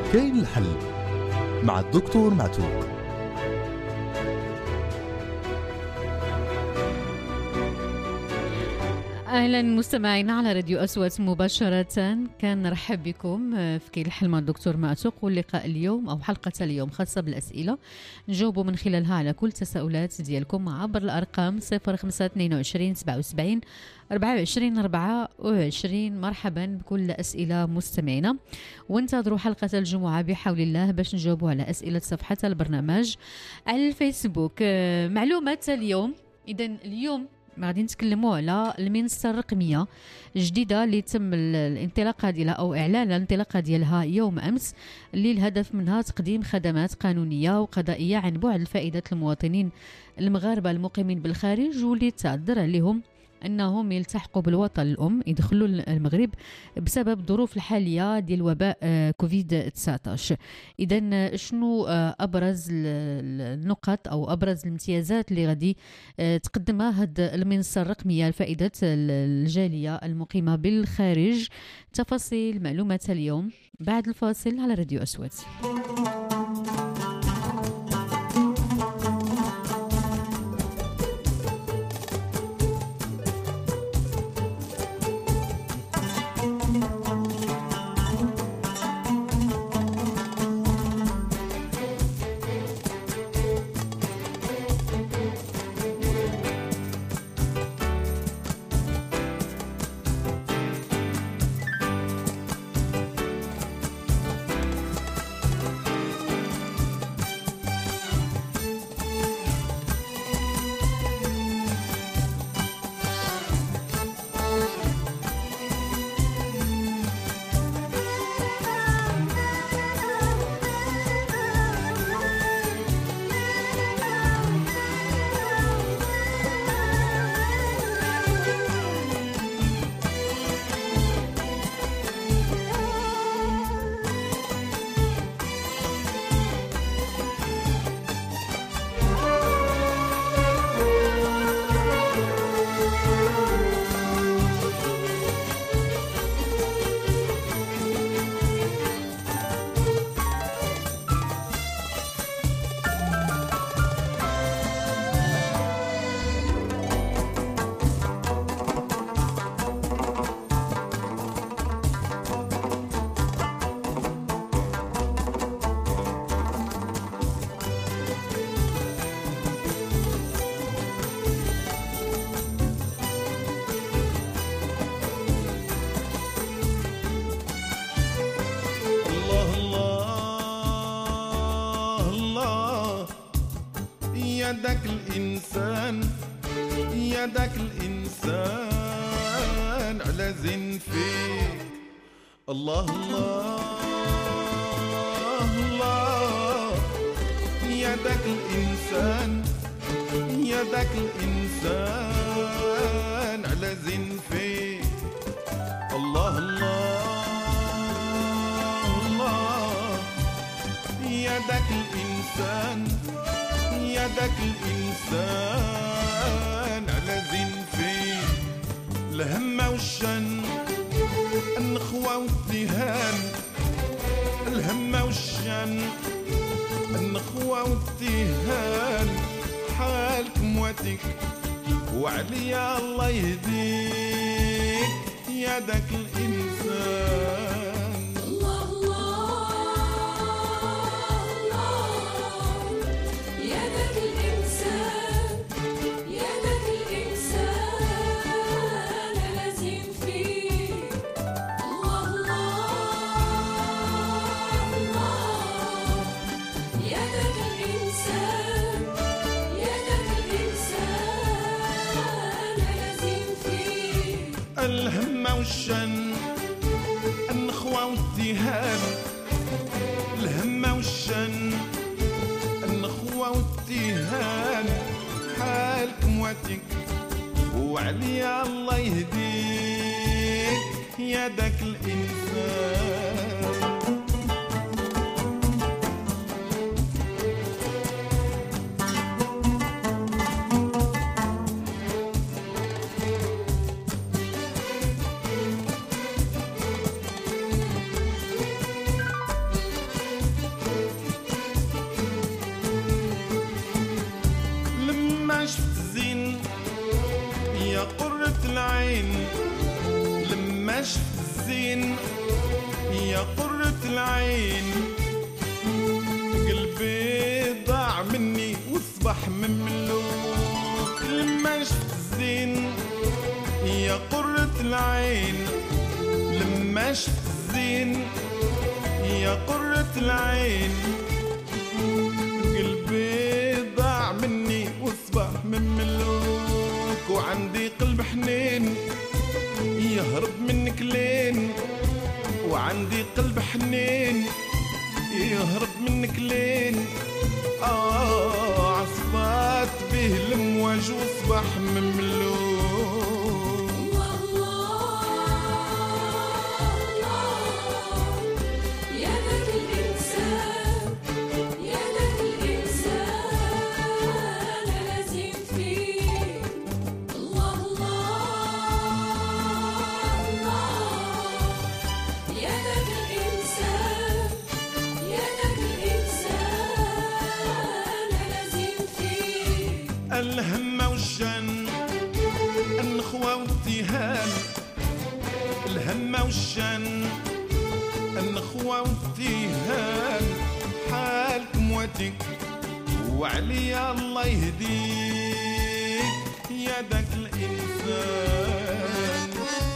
كاين الحل مع الدكتور معتوق. أهلا مستمعينا على راديو أصوات مباشرة. كان نرحب بكم في كاين الحل مع الدكتور معتوق، واللقاء اليوم أو حلقة اليوم خاصة بالأسئلة نجاوبوا من خلالها على كل تساؤلات ديالكم عبر الأرقام 0522 77 24 24. مرحبا بكل أسئلة مستمعينا، وانتظروا حلقة الجمعة بحول الله باش نجاوبوا على أسئلة صفحة البرنامج على الفيسبوك. معلومة اليوم، إذن اليوم غادي نتكلموا على المنصة الرقمية الجديدة اللي تم الانطلاقة ديالها أو إعلان الانطلاقة ديالها يوم أمس، اللي الهدف منها تقديم خدمات قانونية وقضائية عن بعد لفائدة المواطنين المغاربة المقيمين بالخارج واللي تعذر عليهم أنهم يلتحقوا بالوطن الأم يدخلوا المغرب بسبب الظروف الحالية ديال وباء كوفيد 19. إذن شنو أبرز النقط أو أبرز الامتيازات اللي غادي تقدمها هاد المنصة الرقمية لفائدة الجالية المقيمة بالخارج؟ تفاصيل معلومات اليوم بعد الفاصل على راديو أصوات. يدك الإنسان على زين فيه. الله الله الله، يدك الإنسان على زين فيه. الله الله الله، يدك الإنسان على زين فيه. الهمة والشن، النخوة والتهان، الهمة والشن، النخوة والتهان، حالك مواتك وعليا الله يهديك. يدك الإنسان الهمة والشن، النخوة والتهان، الهمة والشن، النخوة والتهان، حالك مواتك وعليا الله يهديك. يدك الإنسان شفت الزين يا قرة العين قلبي ضاع مني واصبح مملوك لما شفت الزين يا قرة العين لما شفت الزين يا قرة العين قلبي ضاع مني واصبح مملوك وعندي قلب حنين يهرب منك لين وعندي قلب حنين يهرب منك لين عصبات به المواج واصبح مملوك الهم والشن النخوة والتهان الهم والشن النخوة والتهان حالك مواتك وعليا الله يهديك يا داك الإنسان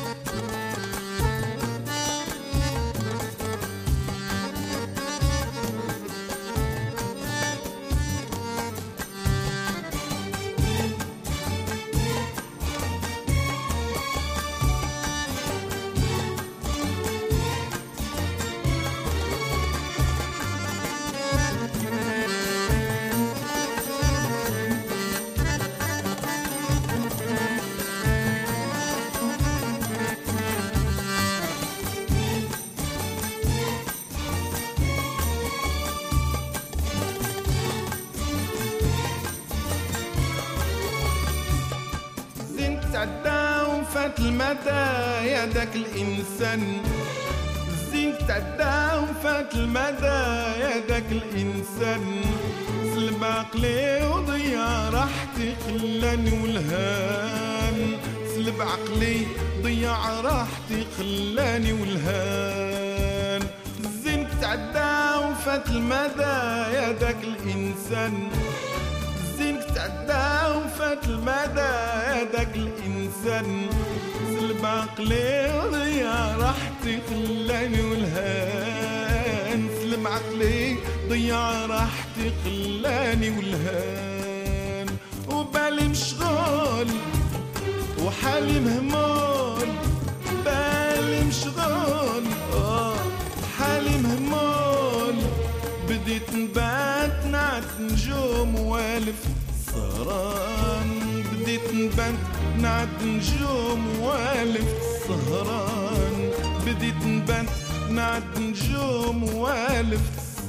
تعدى وفات المدى يا داك الإنسان الزين تعدى وفات المدى يا داك الإنسان سلب عقلي وضيع راحتي خلاني والهان سلب عقلي ضيع راحتي خلاني والهان الزين تعدى وفات المدى يا داك الإنسان زينك تعدى وفات المدى يا داك الإنسان سلب عقلي وضيع راحتي خلاني والهان سلب عقلي ضيع راحتي خلاني والهان وبالي مشغول وحالي مهمول بالي مشغول حالي مهمول بديت نبات نعت نجوم والف سهران بديت نبات نعت نجوم والف سهران بديت نبات نعت نجوم والف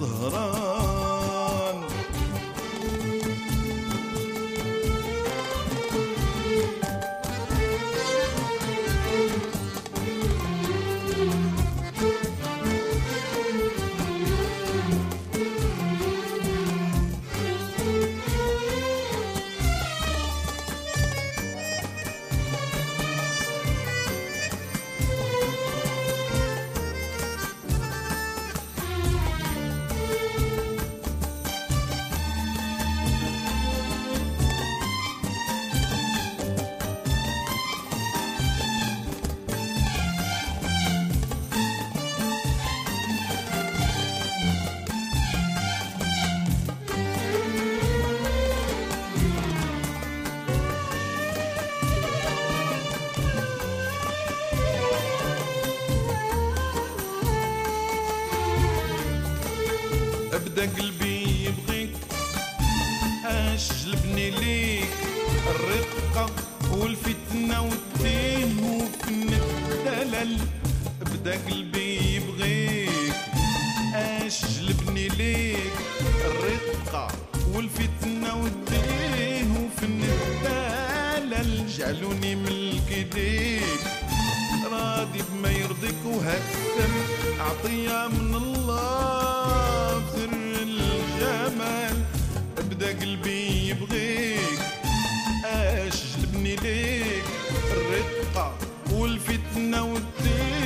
سهران ابدا قلبي يبغيك اجلبني ليك الرقة والفتنة والتيه وفن الدلل ابدا قلبي يبغيك اجلبني ليك الرقة والفتنة والتيه وفن الدلل جعلوني ملك ايديك راضي بما يرضيك وهالسم عطية من الله بسر الجمال ابدا قلبي يبغيك اجلبني ليك الرقة والفتنة والتيه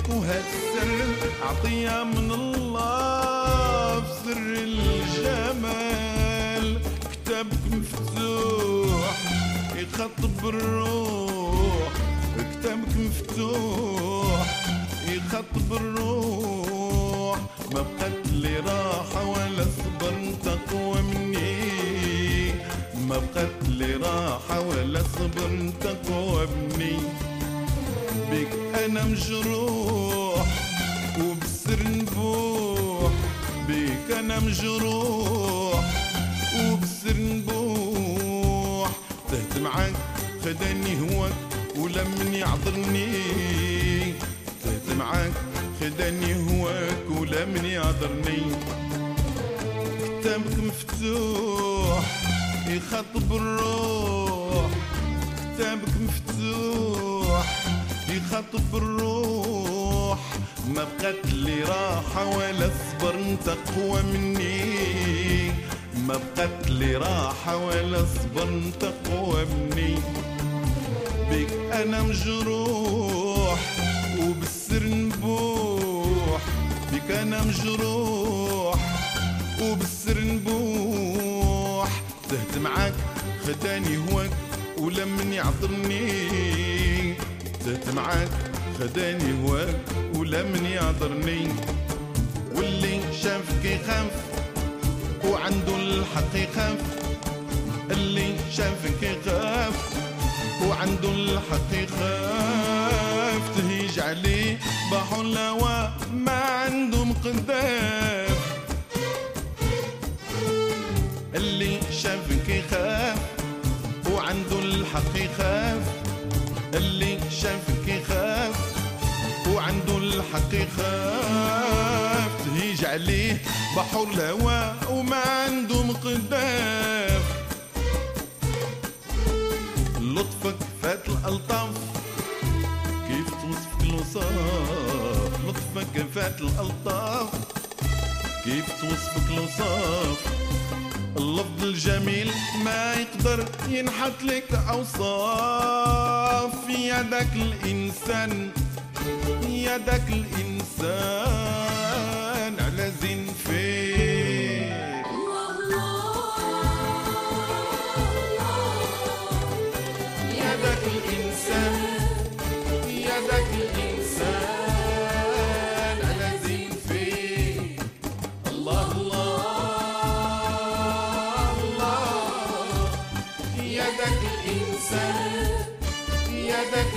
بيك وهالسر عطية من الله في سر الجمال. كتابك مفتوح يخاطب الروح، كتابك مفتوح يخاطب الروح. ما بقت لي راحة ولا صبر تقوى مني، ما بقت لي راحة ولا صبر تقوى مني. بك أنا مجروح وبسر نبوح، بك أنا مجروح وبسر نبوح. تهت معاك خداني هواك ولمن يعذرني، تهت معاك خداني هواك ولمن يعذرني. كتابك مفتوح يخاطب الروح، كتابك مفتوح يخاطب الروح. ما بقت لي راحة ولا صبر تقوى مني، ما بقت لي راحة ولا صبر تقوى مني. بك أنا مجروح وبالسر نبوح، بك أنا مجروح وبالسر نبوح. تهت معاك خداني هواك ولمن يعذرني، تهت معاك خداني هواك ولمن يعذرني. واللي شافك يخاف وعنده الحق يخاف، اللي شافك يخاف وعنده الحق يخاف. تهيج عليه بحر الهوى ما عنده مقداف، اللي شافك يخاف وعنده الحق يخاف، اللي شافك يخاف وعنده الحق يخاف. تهيج عليه بحر الهوى وما عنده مقداف. لطفك فات الألطاف كيف توصفك الوصاف، لطفك فات الألطاف كيف توصفك الوصاف. اللفظ الجميل ما يقدر ينحط لك أوصاف. يدك الإنسان يدك الإنسان على زين فيك. يدك الإنسان يدك الإنسان على زين فيك. الله الله الله. يدك الإنسان يدك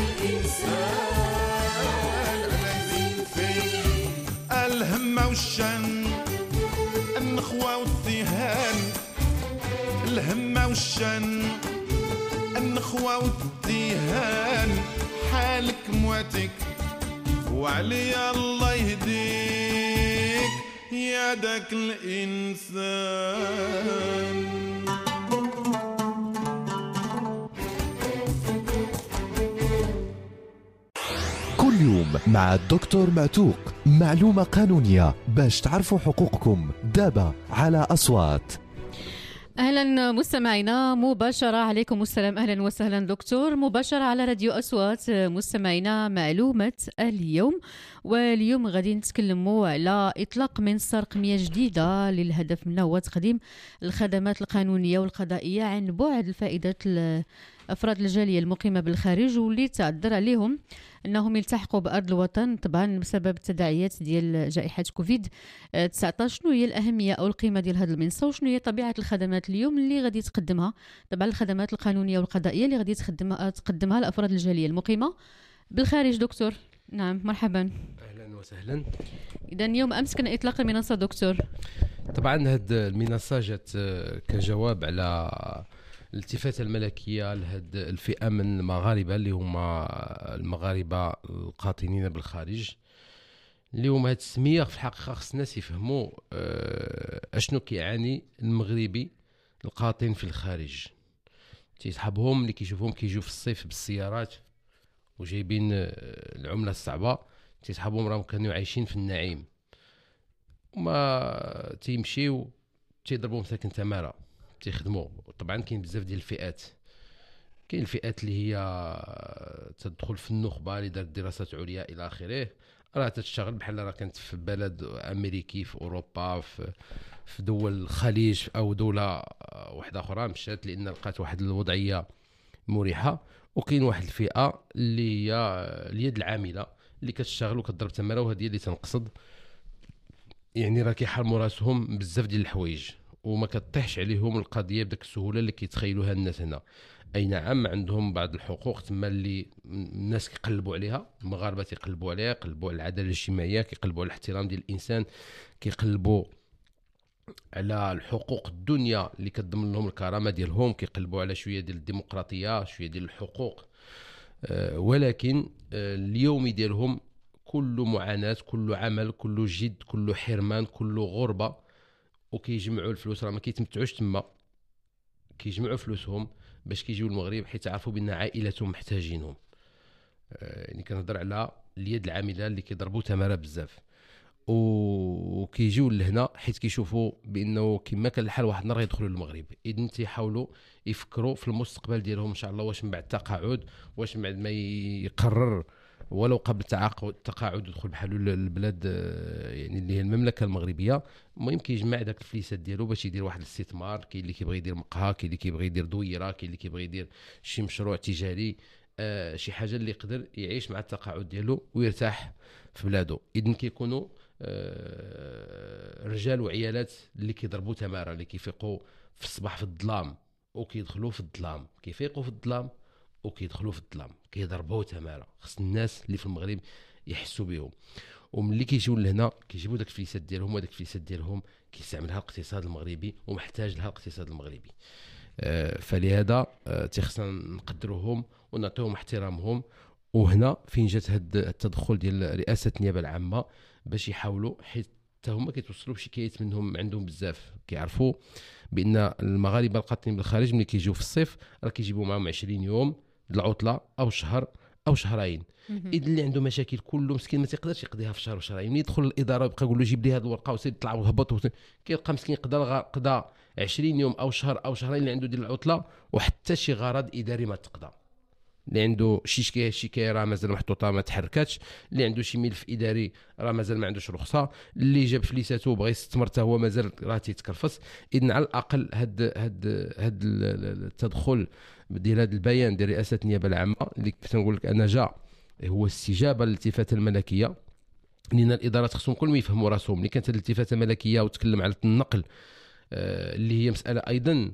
الإنسان على زين فيك. الهمة والشن النخوة والذهان، الهمة والشن النخوة والذهان. حالك مواتك وعلي الله يهديك يدك الإنسان. كل يوم مع الدكتور معتوق، معلومة قانونية باش تعرفوا حقوقكم. دابا على أصوات. أهلا مستمعينا مباشرة، عليكم السلام، أهلا وسهلا دكتور. مباشرة على راديو أصوات مستمعينا معلومة اليوم. واليوم غادي نتكلموا على إطلاق منصة رقمية جديدة للهدف منها هو تقديم الخدمات القانونية والقضائية عن بعد لفائدة أفراد الجالية المقيمة بالخارج واللي تعذر عليهم أنهم يلتحقوا بأرض الوطن طبعا بسبب التداعيات ديال جائحة كوفيد 19. شنو هي الأهمية أو القيمة ديال هذه المنصة وشنو هي طبيعة الخدمات اليوم اللي غادي تقدمها، طبعا الخدمات القانونية والقضائية اللي غادي تقدمها لأفراد الجالية المقيمة بالخارج. دكتور نعم مرحبا. أهلا وسهلا. إذا يوم أمس كان إطلاق المنصة دكتور. طبعا هاد المنصة جات كجواب على الالتفاتة الملكية لهاد الفئة من المغاربة اللي هما المغاربة القاطنين بالخارج. اللي هما هاد السمية في الحقيقة خص الناس يفهموا أشنو كيعاني المغربي القاطن في الخارج. تيصحابهم اللي كيشوفهم كيجوا في الصيف بالسيارات وجايبين العملة الصعبة، تيصحابهم راهم كانوا عايشين في النعيم وما تيمشيو تيضربوا مساكن تمارة تيخدموا. طبعا كاين بزاف ديال الفئات، كاين الفئات اللي هي تدخل في النخبة اللي دارت دراسات عليا الى اخره، راه تشتغل بحال راه كانت في بلد امريكي في اوروبا في دول الخليج او دوله واحده اخرى، مشات لان لقات واحد الوضعيه مريحه. وكاين واحد الفئه اللي هي اليد العامله اللي كتشتغل وكتضرب تماره، وهذه هي اللي تنقصد. يعني راه كيحرموا راسهم بزاف ديال الحوايج وما كطيحش عليهم القضيه بداك السهوله اللي كيتخيلوها الناس هنا. اي نعم عندهم بعض الحقوق تما اللي الناس كيقلبوا عليها، المغاربه تيقلبوا عليها، كيقلبوا على العداله الاجتماعيه، كيقلبوا على الاحترام ديال الانسان، كيقلبوا على الحقوق الدنيا اللي كتضمن لهم الكرامه ديالهم، كيقلبوا على شويه ديال الديمقراطيه، شويه ديال الحقوق. ولكن اليومي ديالهم كله معاناه، كله عمل، كله جد، كله حرمان، كله غربه. وكيجمعوا الفلوس، راه ما كيتمتعوش تما، كيجمعوا فلوسهم باش كيجيو المغرب حيت عرفوا بان عائلتهم محتاجينهم. يعني كنهضر على اليد العامله اللي كيضربوا تماره بزاف، وكيجيو لهنا حيت كيشوفوا بانه كما كان الحال واحد النهار يدخلوا للمغرب. اذا تيحاولوا يفكروا في المستقبل ديالهم ان شاء الله، واش من بعد التقاعد، واش من بعد ما يقرر ولو قبل التقاعد يدخل بحال البلاد يعني اللي هي المملكه المغربيه. المهم كيجمع داك الفليسات ديالو باش يدير واحد الاستثمار. كاين اللي كيبغي يدير مقهى، كاين اللي كيبغي يدير دويره، كاين اللي كيبغي يدير شي مشروع تجاري، شي حاجه اللي يقدر يعيش مع التقاعد ديالو ويرتاح في بلاده. اذا كيكونوا رجال وعيالات اللي كيضربوا تماره، اللي كيفيقوا في الصباح في الظلام وكيدخلوا في الظلام، كيفيقوا في الظلام وكيدخلوا في الظلام، كيضربوا تماره. خص الناس اللي في المغرب يحسوا بهم. وملي كيجيو لهنا كيجيبوا داك الفليسات ديالهم، وداك الفليسات ديالهم كيستعملها الاقتصاد المغربي ومحتاج لها الاقتصاد المغربي. فلهذا تيخصنا نقدروهم ونعطيهم احترامهم. وهنا فين جات هاد التدخل ديال رئاسه النيابه العامه باش يحاولوا، حيت هما كيتوصلوا بشكايات منهم عندهم بزاف. كيعرفوا بان المغاربه القاطنين بالخارج ملي كيجيو في الصيف راه كيجيبوا معهم 20 يوم العطله او شهر او شهرين. اذا اللي عنده مشاكل كله مسكين ما تيقدرش يقضيها في شهر وشهرين. ملي يدخل الاداره يبقى يقول له جيب لي هذه الورقه وسير طلع وهبط، كيلقى مسكين قضى 20 يوم او شهر او شهرين اللي عنده ديال العطله، وحتى شي غرض اداري ما تقضى. اللي عنده شي شكايه راه مازال محطوطه ما تحركاتش، اللي عنده شي ملف اداري راه مازال ما عندوش رخصه، اللي جاب فليساته وبغى يستثمر حتى هو مازال راه تيتكرفس. اذا على الاقل هاد التدخل ديال هذا البيان ديال رئاسه النيابه العامه اللي كنت نقول لك انا جا هو استجابه للالتفاته الملكيه. لان الادارات خصهم كلهم يفهموا راسهم. اللي كانت الالتفاته الملكيه وتكلم على النقل اللي هي مساله ايضا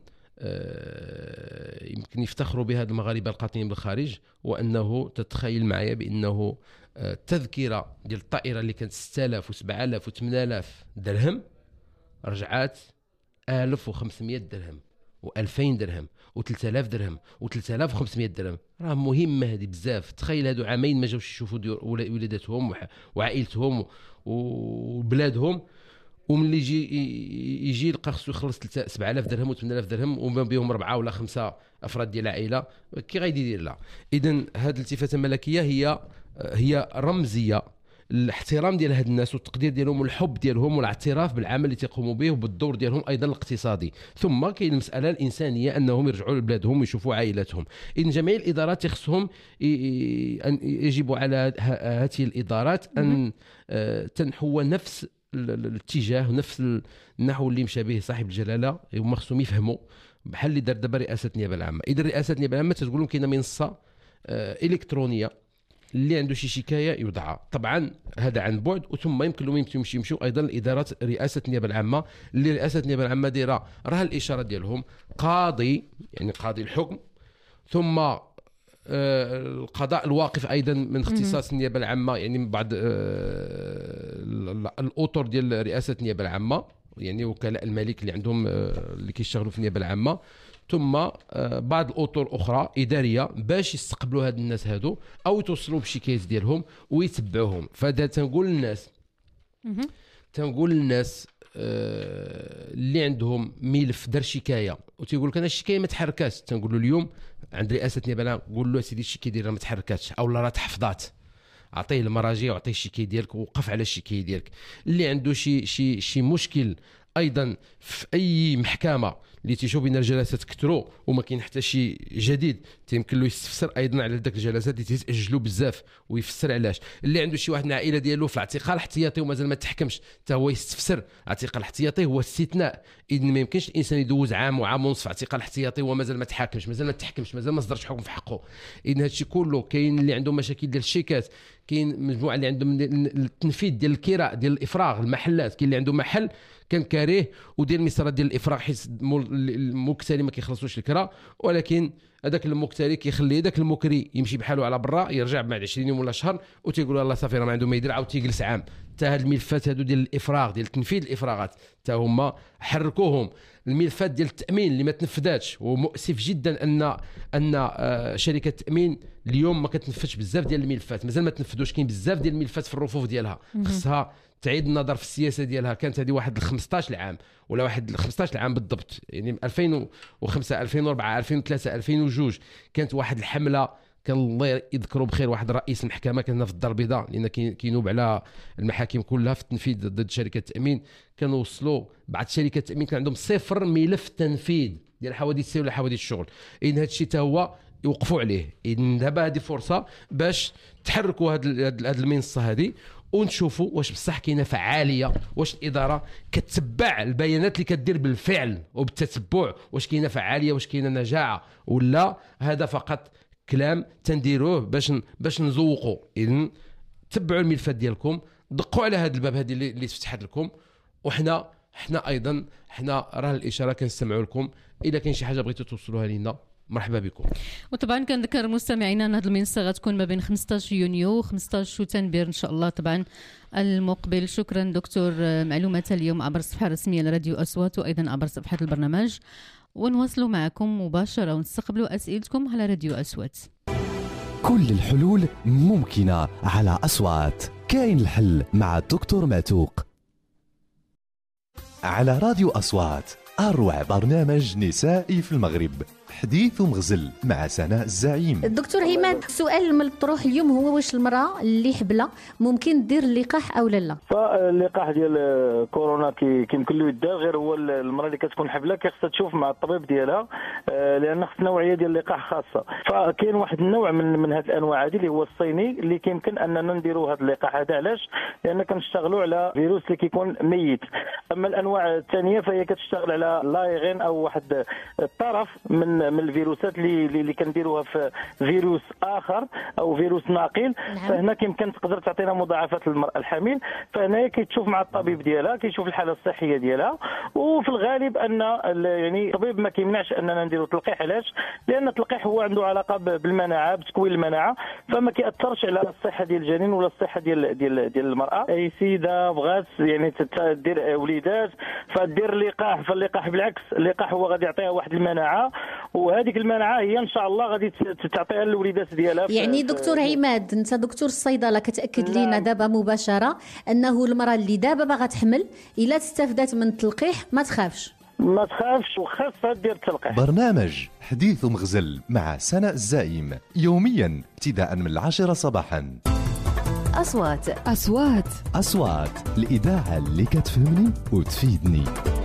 يمكن يفتخروا بها المغاربه القاطنين بالخارج، وانه تتخيل معايا بانه التذكره ديال الطائره اللي كانت 6000 و7000 و8000 درهم رجعات 1500 درهم و2000 درهم و3000 درهم و3500 درهم. راه مهمه هذه بزاف. تخيل هادو عامين ما جاوش يشوفوا ولاداتهم وعائلتهم وبلادهم، وملي يجي يلقى خصو يخلص 7000 درهم و8000 درهم وما بهم 4 ولا 5 افراد ديال العائله، كي غادي يدير لها؟ اذا هذه الالتفاته الملكيه هي رمزيه الاحترام ديال هاد الناس والتقدير ديالهم والحب ديالهم والاعتراف بالعمل اللي تيقوموا به وبالدور ديالهم ايضا الاقتصادي. ثم كاين المساله الانسانيه انهم يرجعوا لبلادهم ويشوفوا عائلاتهم. ان جميع الادارات يخصهم ان يجب على هذه الادارات ان تنحو نفس الاتجاه ونفس النحو اللي مشى به صاحب الجلاله. هما خصهم يفهموا بحال اللي دار دابا رئاسه النيابه العامه. اذا رئاسه النيابه العامه تقول لهم كاينه منصه الكترونيه اللي عنده شي شكايه يوضعها. طبعا هذا عن بعد، وثم يمكن لهم يمشيو ايضا الادارات رئاسه النيابه العامه اللي رئاسه النيابه العامه دايره راه الاشاره ديالهم قاضي، يعني قاضي الحكم، ثم القضاء الواقف ايضا من اختصاص النيابه العامه، يعني من بعض الاطر ديال رئاسه النيابه العامه، يعني وكلاء الملك اللي عندهم اللي كيشتغلوا في النيابه العامه، ثم بعض الاطر اخرى اداريه باش يستقبلوا هاد الناس هادو او يتوصلوا بشكايات ديالهم ويتبعوهم. فدا تنقول للناس اللي عندهم ملف دار شكايه وتيقول لك انا الشكايه ما تحركاتش، تنقول له اليوم عند رئاسه النيابه العامه قول له سيدي الشكايه ديالها ما تحركاتش او لا راه تحفظات، عطيه المراجع وعطيه الشكايه ديالك ووقف على الشكايه ديالك. اللي عنده شي مشكل ايضا في اي محكمه اللي تيشوف بين الجلسات كثروا وما كاين حتى شي جديد يمكن له يستفسر ايضا على ذاك الجلسات اللي تيتاجلوا بزاف ويفسر علاش. اللي عنده شي واحد من العائله ديالو في الاعتقال الاحتياطي ومازال ما تحكمش حتى هو يستفسر. الاعتقال الاحتياطي هو استثناء، اذا ما يمكنش الانسان يدوز عام وعام ونصف في اعتقال احتياطي ومازال ما تحاكمش، مازال ما صدرش حكم في حقه. اذا هادشي كله كاين اللي عنده مشاكل ديال الشيكات، كاين مجموعه اللي عندهم التنفيذ ديال الكراء ديال الافراغ المحلات، كاين اللي عنده محل كان كاريه ودير المسارات ديال الافراغ حيت المكتري ما كيخلصوش الكراء، ولكن هذاك المكتري كيخلي داك المكري يمشي بحاله على برا، يرجع بعد 20 يوم ولا شهر وتيقول الله صافي راه ما عنده ما يدير، عاود تيجلس عام. حتى هاد الملفات هادو ديال الافراغ ديال تنفيذ الافراغات حتى هما حركوهم. الملفات ديال التامين اللي ما تنفذاتش، ومؤسف جدا ان شركه التامين اليوم ما كتنفذش بزاف ديال الملفات، مازال ما تنفذوش. كاين بزاف ديال الملفات في الرفوف ديالها خصها تعيد النظر في السياسه ديالها. كانت هذه واحد 15 عام ولا واحد 15 عام بالضبط، يعني 2005 2004 2003 2002 كانت واحد الحمله، كان الله يذكره بخير واحد رئيس المحكمه كان في الدار البيضاء لان كينوب على المحاكم كلها في التنفيذ ضد شركه التامين. كانوا وصلوا بعض شركات التامين كان عندهم 0 ملف تنفيذ ديال حوادث السير ولا حوادث الشغل. ان هذا الشيء حتى هو يوقفوا عليه. إذن دابا هذه فرصه باش تحركوا هذه المنصه هذه ونشوفوا واش بصح كاينه فعاليه، واش الاداره كتتبع البيانات اللي كدير بالفعل وبالتتبع، واش كاينه فعاليه، واش كاينه نجاعه، ولا هذا فقط كلام تنديروه باش نزوقوا. اذن تبعوا الملفات ديالكم، دقوا على هذا الباب هذه اللي تفتحت لكم، وحنا ايضا راه الاشاره كنستمعوا لكم. اذا كاين شي حاجه بغيتوا توصلوها لينا مرحبا بكم. وطبعا كنذكر مستمعينا ان هذه المنصه غتكون ما بين 15 يونيو و 15 شتنبر ان شاء الله طبعا المقبل. شكرا دكتور، معلومات اليوم عبر الصفحه الرسميه لراديو اصوات وايضا عبر صفحه البرنامج، ونواصلوا معكم مباشره ونستقبلوا اسئلتكم على راديو اصوات. كل الحلول ممكنه على اصوات، كاين الحل مع الدكتور معتوق على راديو اصوات، اروع برنامج نسائي في المغرب، حديث ومغزل مع سناء الزعيم. الدكتور عماد، السؤال المطروح اليوم هو واش المراه اللي حبلة ممكن دير اللقاح او لا؟ فاللقاح ديال كورونا كيمكن له يدار، غير هو المراه اللي كتكون حبلة خصها تشوف مع الطبيب ديالها، لان خص نوعيه ديال اللقاح خاصه. فكاين واحد النوع من هذه الانواع هذه اللي هو الصيني اللي كيمكن اننا نديروا هذا اللقاح هذا. علاش؟ لان كنشتغلوا على فيروس اللي كيكون ميت. اما الانواع الثانيه فهي كتشتغل على لايغين او واحد الطرف من الفيروسات اللي كنديروها في فيروس اخر او فيروس ناقل. نعم. فهنا كيمكن تقدر تعطينا مضاعفات للمراه الحامل. فهنا كيتشوف مع الطبيب ديالها، كيشوف الحاله الصحيه ديالها، وفي الغالب ان يعني الطبيب ما كيمنعش اننا نديروا تلقيح. علاش؟ لان التلقيح هو عنده علاقه بالمناعه، بتكوين المناعه، فما كيأثرش على الصحه ديال الجنين ولا الصحه ديال المراه. اي سيده بغات يعني تدير وليدات فدير اللقاح، فاللقاح بالعكس اللقاح هو غادي يعطيها واحد المناعه، وهذيك المناعه هي ان شاء الله غادي تعطيها للوليدات ديالها. يعني دكتور عماد، انت دكتور الصيدله كتاكد لينا دابا مباشره انه المراه اللي دابا باغا تحمل الا استفدت من التلقيح ما تخافش وخاصها دير التلقيح. برنامج حديث ومغزل مع سناء الزعيم يوميا ابتداء من 10 صباحا. أصوات الإذاعة اللي كتفهمني وتفيدني.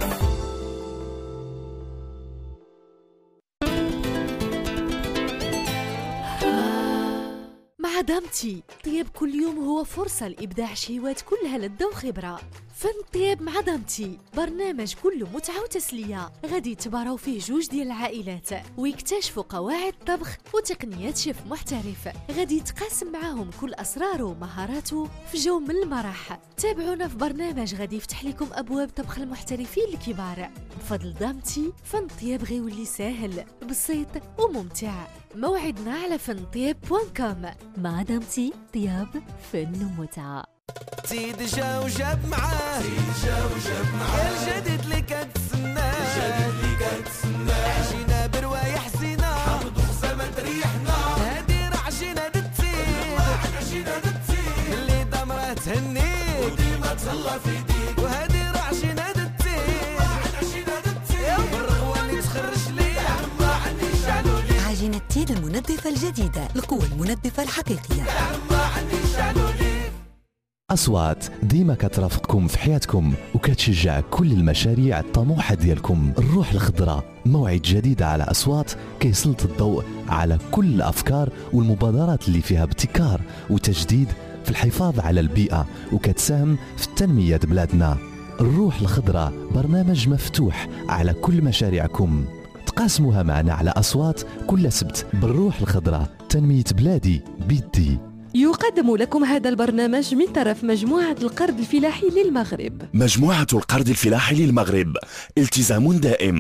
مع دامتي طياب كل يوم هو فرصة لإبداع شهوات كلها لذة وخبرة. فن طياب مع دامتي برنامج كله متعة وتسلية، غادي يتباروا فيه جوج ديال العائلات ويكتشفوا قواعد طبخ وتقنيات شيف محترف، غادي يتقاسم معاهم كل أسراره ومهاراته في جو من المرح. تابعونا في برنامج غادي يفتح لكم أبواب طبخ المحترفين الكبار. بفضل دامتي فن طياب غيولي ساهل بسيط وممتع. موعدنا على فنطياب.com. مع دامتي طياب فن ومتعة. زيد جا وجاب معاه الجديد اللي كتسناه عجينا بروايح زينة حمض وخزامة تريحنا. هادي راه عجينة دتيد اللي دامرة تهنيك وديما تهلا في يديك. وهادي راه عجينة دتيد بالرغوة اللي تخرج لي عما عندي شعلو لي. عجينة تيد المنظفة الجديدة، القوة المنظفة الحقيقية. عما عندي شعلو لي. أصوات ديما كترافقكم في حياتكم وكتشجع كل المشاريع الطموحة ديالكم. الروح الخضراء موعد جديد على أصوات كيسلط الضوء على كل الأفكار والمبادرات اللي فيها ابتكار وتجديد في الحفاظ على البيئة وكتساهم في تنمية بلادنا. الروح الخضراء برنامج مفتوح على كل مشاريعكم، تقاسموها معنا على أصوات كل سبت. بالروح الخضراء تنمية بلادي بيدي. يقدم لكم هذا البرنامج من طرف مجموعة القرض الفلاحي للمغرب. مجموعة القرض الفلاحي للمغرب، التزام دائم.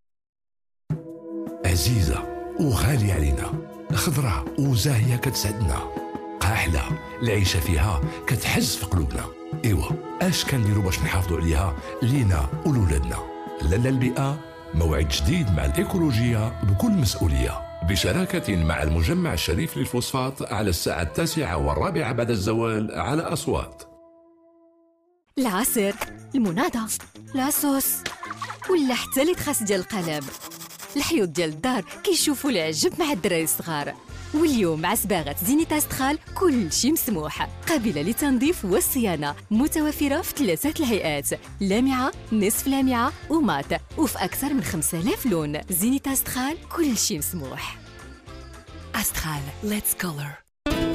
عزيزة وغالية علينا، خضراء وزاهية كتسعدنا، قاحلة العيشة فيها كتحز في قلوبنا. إيوا اش كنديروا باش نحافظوا عليها لينا ولولادنا؟ لالا البيئة موعد جديد مع الإيكولوجية بكل مسؤولية، بشراكة مع المجمع الشريف للفوسفات على الساعة 9:15 بعد الزوال على أصوات. العصير، المناضة، لاصوص، ولا حتى اللي تخاص ديال القلم. الحيوط ديال الدار كيشوفوا العجب مع الدراري الصغار. واليوم مع صباغة زينيتاس تخال كل شيء مسموح، قابلة للتنظيف والصيانة، متوفرة في 3 الهيئات: لامعة، نصف لامعة ومات، وفي أكثر من 5000 لون. زينيتاس تخال كل شيء مسموح. أستخال Let's Color.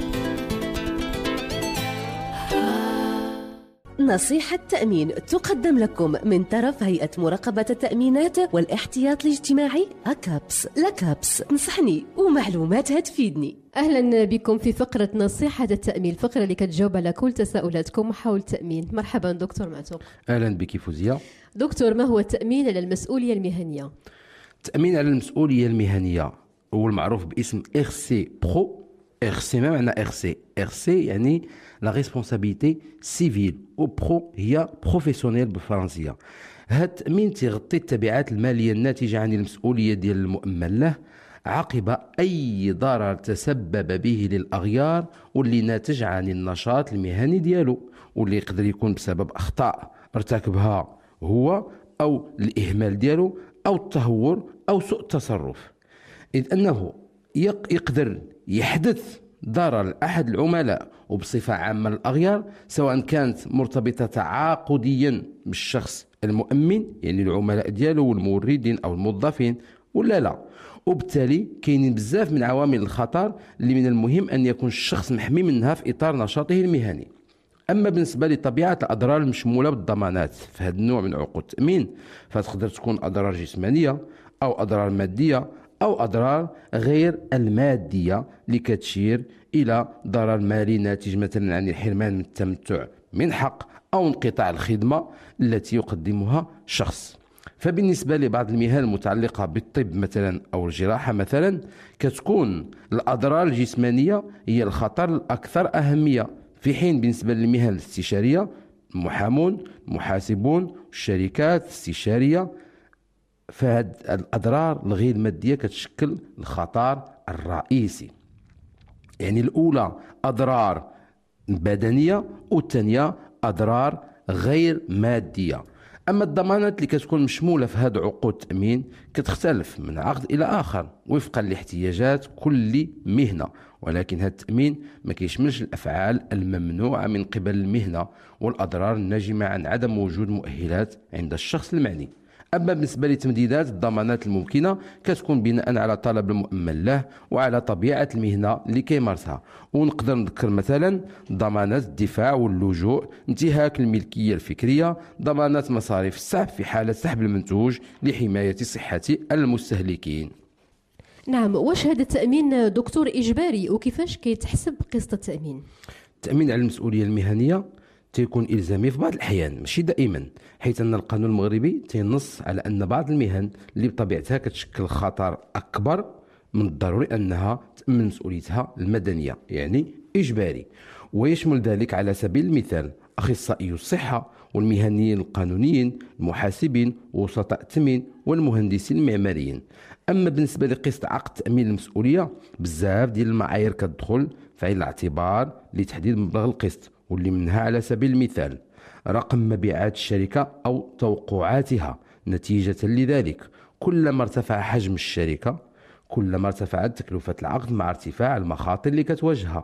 نصيحة تأمين تقدم لكم من طرف هيئة مراقبة التأمينات والاحتياط الاجتماعي أكابس. لكابس تنصحني ومعلوماتها تفيدني. أهلا بكم في فقرة نصيحة التأمين، الفقرة اللي كتجاوب على كل تساؤلاتكم حول التأمين. مرحبا دكتور معتوق. أهلا بك فوزية. دكتور، ما هو التأمين على المسؤولية المهنية؟ التأمين على المسؤولية المهنية هو المعروف باسم RC Pro. RC ما معنى RC؟ RC يعني لا ريسبونسابيلتي سيفيل، و برو هي بروفيسيونيل بالفرنسيه. هذا التأمين تيغطي التبعات الماليه الناتجه عن المسؤوليه ديال المؤمن له عقب اي ضرر تسبب به للاغيار واللي ناتج عن النشاط المهني ديالو، واللي يقدر يكون بسبب اخطاء ارتكبها هو او الاهمال ديالو او التهور او سوء التصرف، اذ انه يقدر يحدث ضرر لأحد العملاء وبصفة عامة الأغيار، سواء كانت مرتبطة تعاقديا بالشخص المؤمن يعني العملاء ديالو والموردين أو الموظفين ولا لا. وبالتالي كاينين بزاف من عوامل الخطر اللي من المهم أن يكون الشخص محمي منها في إطار نشاطه المهني. أما بالنسبة لطبيعة الأضرار المشمولة بالضمانات في هذا النوع من عقود التأمين، فتقدر تكون أضرار جسمانية أو أضرار مادية أو أضرار غير المادية اللي كتشير إلى ضرر مالي ناتج مثلا عن الحرمان من التمتع من حق أو انقطاع الخدمة التي يقدمها شخص. فبالنسبة لبعض المهن المتعلقة بالطب مثلا أو الجراحة مثلا، كتكون الأضرار الجسمانية هي الخطر الأكثر أهمية، في حين بالنسبة للمهن الاستشارية المحامون، المحاسبون، الشركات الاستشارية، فهاد الأضرار الغير مادية كتشكل الخطر الرئيسي. يعني الأولى أضرار بدنية والثانية أضرار غير مادية. أما الضمانات اللي كتكون مشمولة في هذا عقود التأمين كتختلف من عقد إلى آخر وفقا لاحتياجات كل مهنة، ولكن هذا التأمين ما كيشملش الأفعال الممنوعة من قبل المهنة والأضرار الناجمة عن عدم وجود مؤهلات عند الشخص المعني. أما بالنسبة لتمديدات الضمانات الممكنة كتكون بناء على طلب المؤمن له وعلى طبيعة المهنة اللي كيمارسها، ونقدر نذكر مثلا ضمانات الدفاع واللجوء، انتهاك الملكية الفكرية، ضمانات مصاريف السحب في حالة سحب المنتوج لحماية صحة المستهلكين. نعم، واش هذا التأمين دكتور إجباري وكيفاش كيتحسب قسط التأمين؟ التأمين على المسؤولية المهنية تيكون إلزامي في بعض الأحيان ماشي دائما، حيث أن القانون المغربي تينص على أن بعض المهن اللي بطبيعتها كتشكل خطر أكبر من الضروري أنها تأمن مسؤوليتها المدنية، يعني إجباري، ويشمل ذلك على سبيل المثال أخصائي الصحة والمهنيين القانونيين، المحاسبين ووسطاء التأمين والمهندسين المعماريين. أما بالنسبة لقسط عقد تأمين المسؤولية، بزاف ديال المعايير كتدخل في عين الاعتبار لتحديد مبلغ القسط، واللي منها على سبيل المثال رقم مبيعات الشركة أو توقعاتها. نتيجة لذلك كلما ارتفع حجم الشركة كلما ارتفعت تكلفة العقد مع ارتفاع المخاطر اللي كتواجهها،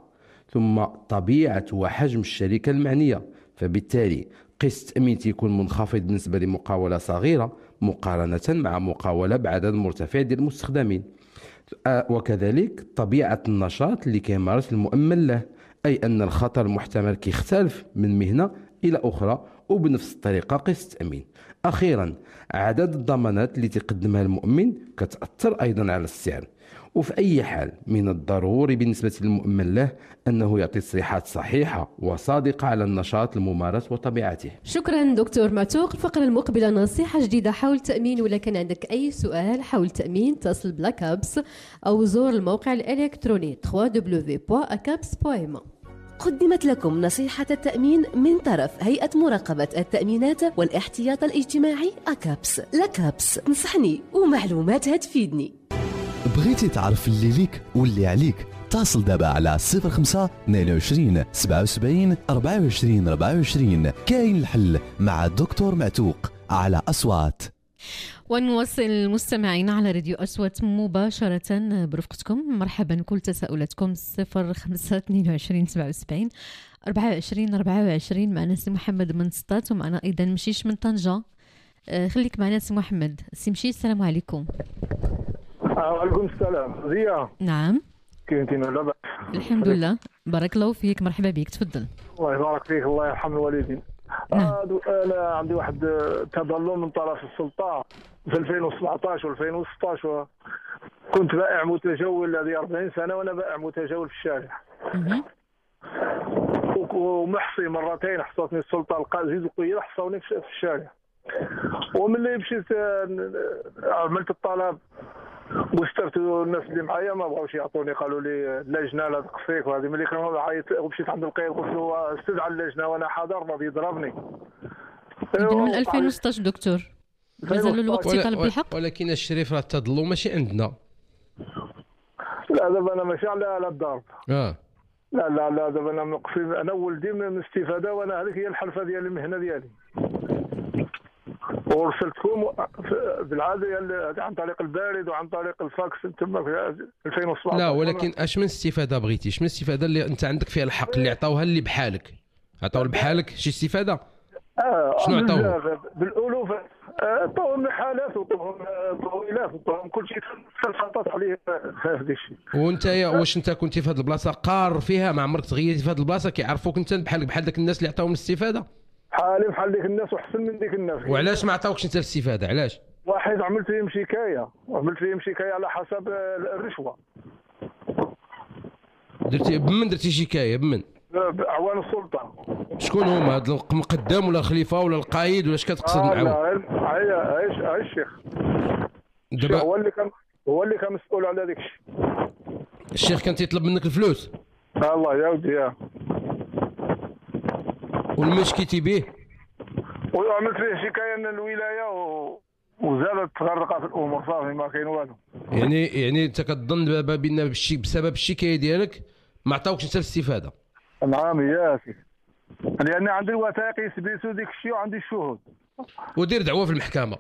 ثم طبيعة وحجم الشركة المعنية، فبالتالي قسط التأمين تيكون منخفض بالنسبة لمقاولة صغيرة مقارنة مع مقاولة بعدد مرتفع ديال المستخدمين. وكذلك طبيعة النشاط اللي كيمارس المؤمن له، أي أن الخطر المحتمل كيختلف من مهنة إلى أخرى، وبنفس الطريقة قسط التأمين. أخيرا عدد الضمانات اللي تقدمها المؤمن كتأثر أيضا على السعر، وفي أي حال من الضروري بالنسبة للمؤمن له أنه يعطي تصريحات صحيحة وصادقة على النشاط الممارس وطبيعته. شكرا دكتور معتوق. الفقرة المقبلة نصيحة جديدة حول التأمين، ولا كان عندك أي سؤال حول التأمين اتصل بلاكابس أو زور الموقع الإلكتروني www.akaps.ma. قدمت لكم نصيحة التأمين من طرف هيئة مراقبة التأمينات والاحتياط الاجتماعي أكابس. لكابس تنصحني ومعلوماتها تفيدني. بغيتي تعرف اللي ليك واللي عليك؟ اتصل دابا على 05 22 77 24 24. كاين الحل مع الدكتور معتوق على أصوات. ونواصل المستمعين على راديو أصوات مباشرة برفقتكم. مرحبا، كل تساؤلاتكم 05 22 77 24 24. معنا سي محمد من سطات، ومعنا أيضا مشيش من طنجة. خليك معنا سي محمد. سي مشيش، السلام عليكم. وعليكم السلام. زيا. نعم. كيف انت؟ لاباس الحمد لله، بارك الله فيك، مرحبا بك، تفضل. الله يبارك فيك، الله يرحم الوالدين. انا عندي واحد تظلم من طرف السلطه في 2017 و2016. كنت بائع متجول هذه 40 سنه وانا بائع متجول في الشارع، ومحصي مرتين حصتني السلطه زيد وقيل حصوني في الشارع. وملي مشيت عملت الطلب واسترت الناس اللي معايا ما بغاوش يعطوني، قالوا لي اللجنه لا تقصيك. وهذه ملي كان عيط ومشيت عند القيد قلت له استدعى اللجنه وانا حاضر، ما بيضربني. من 2016 دكتور مازال الوقت يطالب بالحق. ولكن الشريف راه التظلم ماشي عندنا. لا دابا انا ماشي على الضرب. لا دابا انا مقصد انا ولدي من الاستفاده، وانا هذيك هي الحرفه ديال المهنه ديالي. ورسلتكم بالعاده عن طريق البارد وعن طريق الفاكس تما في 2017. لا ولكن اش من استفاده بغيتي؟ اش من استفاده اللي انت عندك فيها الحق اللي عطاوها اللي بحالك؟ عطاو بحالك شي استفاده؟ شنو عطاوه؟ بالالوف. عطاوهم حالات وعطاوهم طويلات وعطاوهم كل شيء تفاصيل عليه هذا الشيء. وانت واش انت كنتي في هذه البلاصه قار فيها؟ ما عمرك تغيرتي في هذه البلاصه كيعرفوك انت بحال داك الناس اللي عطاوهم الاستفاده؟ حالي بحال ديك الناس وحسن من ديك الناس. وعلاش ما عطاوكش انت الاستفاده؟ علاش؟ واحد عملت فيهم شكايه على حسب الرشوه. درتي شكايه بمن؟ اعوان السلطه. شكون هما؟ هاد المقدم ولا الخليفه ولا القايد ولا اش كتقصد معاهم؟ لا الشيخ. دابا هو اللي كان مسؤول على داك الشيء. الشيخ كان تيطلب منك الفلوس؟ الله يا ودي. والمشكيتي به؟ وعملت فيه شكايه من الولايه وزادت تغرق في الامور، صافي ما كاين والو. يعني انت كتظن دابا بسبب الشكايه ديالك ما عطاوكش انت الاستفاده؟ نعم ياسي، لان عندي الوثائق يثبتوا ديك الشيء وعندي الشهود. ودير دعوه في المحكمه.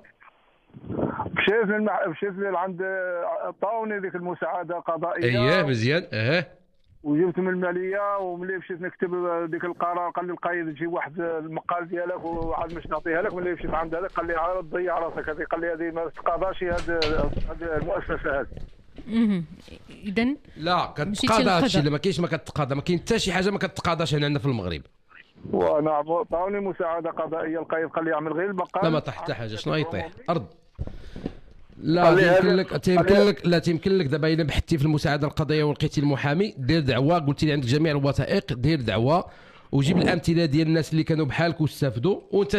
مشيت لعند عطاوني ديك المساعده القضائيه. اييه مزيان. وجبت من الماليه، وملي مشيت نكتب ديك القرار قال لي القايد تجيب واحد المقال ديالك وعاد باش نعطيها لك. ملي مشيت عند هذاك قال لي عاد تضيع راسك. هذه قال لي هذه ما تقاضاش هذه المؤسسه هذه. اذا لا كتقاضى هادشي اللي ما كاينش، ما كتقاضى، ما كاين حتى شي حاجه ما كتقاضاش هنا في المغرب. وانا عطاوني مساعده قضائيه، القايد قال لي اعمل غير المقال. لا ما طاح حتى حاجه. شنو يطيح؟ ارض. لا يمكن لك دابا الا بحثتي في المساعده القضائيه ولقيتي المحامي دير دعوه، قلتي لي عندك جميع الوثائق، دير دعوه وجيب الامثله ديال الناس اللي كانوا بحالك واستافدوا، وانت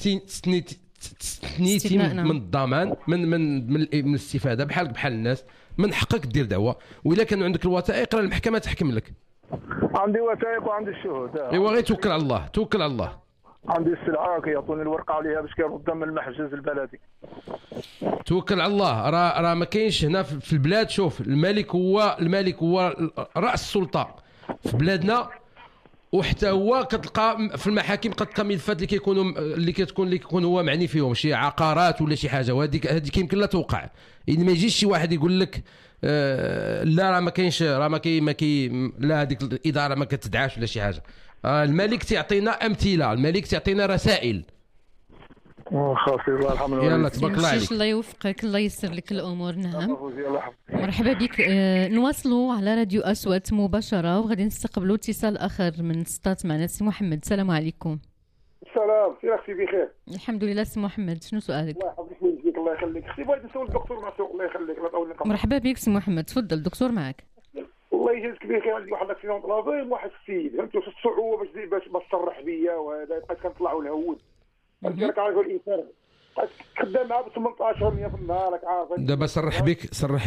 تستنيتي من الضمان من الاستفاده بحال الناس. من حقك دير دعوه، والا كانوا عندك الوثائق راه المحكمه تحكم لك. عندي وثائق وعندي الشهود. ايوا غير توكل على الله، توكل على الله. عندي السلعه كيعطوني الورقه عليها باش كيردها من المحجز البلدي. توكل على الله. راه ما كاينش هنا في البلاد. شوف الملك هو راس السلطه في بلادنا، وحتى هو كتلقى في المحاكم كتلقى ملفات اللي كيكون هو معني فيهم شي عقارات ولا شي حاجه، وهذه يمكن لا توقع. يعني ما يجيش شي واحد يقول لك لا راه ما كاينش، راه ما كاين لا هذيك الاداره ما كتدعاش ولا شي حاجه. الملك تعطينا امثله، الملك تعطينا رسائل. خاصي الله يرحمه. يلا تبارك الله عليك. الله يوفقك، الله ييسر لك الامور. نعم مرحبا بك. نواصلوا على راديو أصوات مباشره، وغادي نستقبلوا اتصال اخر من سطات معنا سي محمد. السلام عليكم. السلام، سي اختي بخير؟ الحمد لله. سي محمد شنو سؤالك؟ الله يحفظك ويجزيك الله يخليك. اختي بغيت نسول الدكتور معتوق الله يخليك. لا طول لك. مرحبا بك سي محمد، تفضل دكتور معك. الله يجزيك بخير. عندي واحد الاكسيدون طرافي، واحد السيد فهمتوا في الصعوبه باش تصرح بيا، وهذا بقيت كنطلعوا الهود. راك عارف الانسان خدام معاه ب 18 في النهار، راك عارف. دابا صرح بك صرح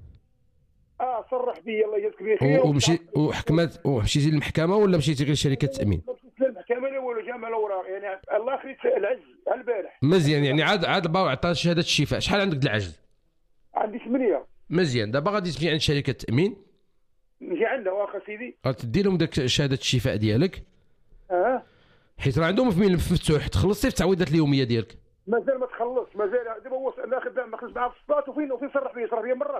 بيا الله يجزيك بخير. ومشيتي للمحكمه ولا مشيتي غير شركه التامين؟ مشيت للمحكمه لا والو، جامع الاوراق يعني الله خريت العجز البارح. مزيان، يعني عاد باو عطاه شهاده الشفاء. شحال عندك العجز؟ عندي 8. مزيان، دابا غادي تمشي عند شركه التامين، نجي عندها واخا سيدي، غتدي لهم داك شهاده الشفاء ديالك. حيت راه عندهم في مفتوح، تخلصتي في التعويضات اليوميه ديالك. مازال ما تخلص، مازال دابا هو انا خدام ما خلص معاه في السباط. وفين صرح بيا مرات.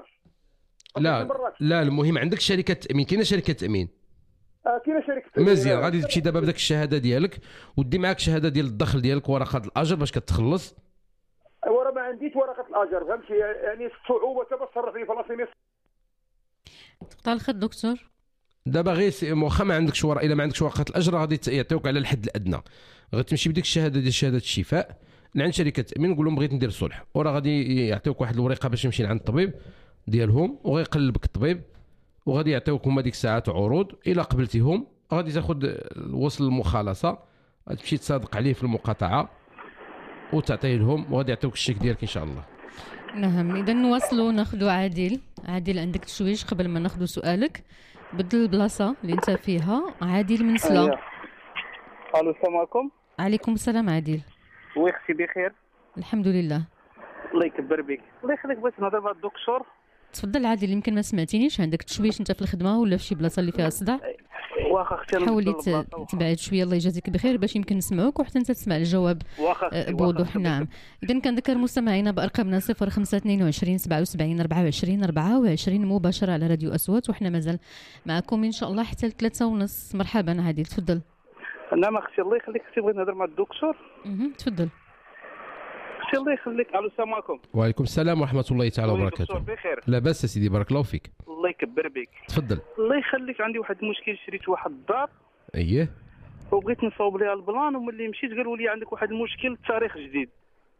لا المهم عندك شركه تامين، كاينه شركه تامين. كاينه شركه تامين. مزيان، غادي تمشي دابا بداك الشهاده ديالك، ودي معاك شهاده ديال الدخل ديالك، ورقه الاجر باش كتخلص. ورا ما عنديش ورقه الاجر فهمتي، يعني الصعوبه تبى تصرف لي فلسطيني. تقطع الخط دكتور. دابا غير واخا ما عندكش ورقه، الا ما عندكش ورقه الاجر غادي يعطيوك على الحد الادنى. غتمشي بديك الشهاده ديال شهاده الشفاء لعند شركه التامين، نقول لهم بغيت ندير صلح، وراه غادي يعطيوك واحد الورقه باش تمشي لعند الطبيب ديالهم، وغيقلبك الطبيب، وغادي يعطيوك هما ديك الساعات عروض. الا قبلتيهم غادي تاخذ وصل المخالصه، غتمشي تصادق عليه في المقاطعه وتعطيه لهم، وغادي يعطيوك الشيك ديالك ان شاء الله. نعم، اذا نواصلوا ناخذوا عادل. عندك تشويش قبل ما ناخذوا سؤالك. بدل البلاصه اللي انت فيها. عادل من سلا. الو السلام عليكم. عليكم السلام عادل. وي اختي بخير؟ الحمد لله. الله يكبر بك. الله يخليك، بغيت نهضر مع الدكتور. تفضل عادل. يمكن ما سمعتينيش. عندك تشويش انت في الخدمه ولا في شي بلاصه اللي فيها صداع؟ واخا اختي حاولي تبعد شويه الله يجازيك بخير باش يمكن نسمعوك وحتى انت تسمع الجواب بوضوح. نعم، اذا كنذكر مستمعينا بارقامنا 0522 77 24 24 مباشره على راديو أصوات، وحنا مازال معكم ان شاء الله حتى 3:30. مرحبا عادل، تفضل. نعم اختي الله يخليك. اختي بغيت نهضر مع الدكتور. تفضل اختي الله يخليك. الو السلام عليكم. وعليكم السلام ورحمه الله تعالى وبركاته. بخير؟ لاباس سيدي، بارك الله فيك. الله يكبر بك. تفضل. الله يخليك، عندي واحد المشكل. شريت واحد الدار وبغيت نصاوب ليها البلان، وملي مشيت قالوا لي عندك واحد المشكل، التاريخ جديد.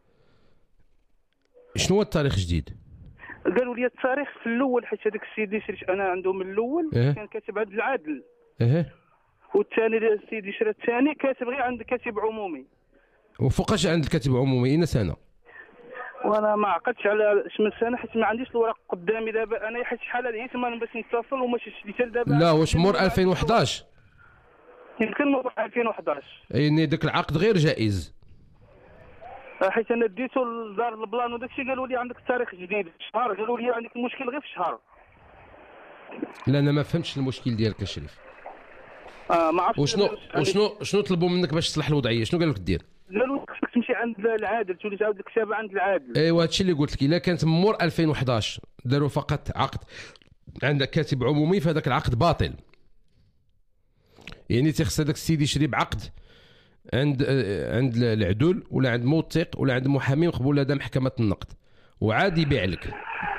شنو هو التاريخ جديد؟ قالوا لي التاريخ في الاول، حيت هذاك السيد اللي شريت انا عنده من الاول كان كاتب عند العادل. والثاني السيد اللي شرى الثاني كاتب غير عند كاتب عمومي. وفوقاش عند الكاتب العمومي اين سنه؟ وانا ما عقدتش على من سنه، حيت ما عنديش الورق قدامي دابا. انا حيت شحال هذه تما باش نتصل وما شديت دابا. لا واش مور 2011؟ يمكن مور 2011. يعني داك العقد غير جائز، حيت انا ديتو لدار البلان وداك الشيء. قالوا لي عندك تاريخ جديد شهر، قالوا لي عندك المشكل غير في شهر. لا انا ما فهمتش المشكل ديالك الشريف. ما عرفتش. وشنو طلبوا منك باش تصلح الوضعيه؟ شنو قالوا لك دير؟ قالوا خصك تمشي عند العادل، تولي تعاود الكتابه عند العادل. ايوا هادشي اللي قلت لك. الا كانت مور 2011 داروا فقط عقد عند كاتب عمومي، فهذاك العقد باطل. يعني تيخص هذاك السيد يشري بعقد عند العدول ولا عند موثق ولا عند محامي مقبول لدى محكمه النقد، وعاد يبيع لك.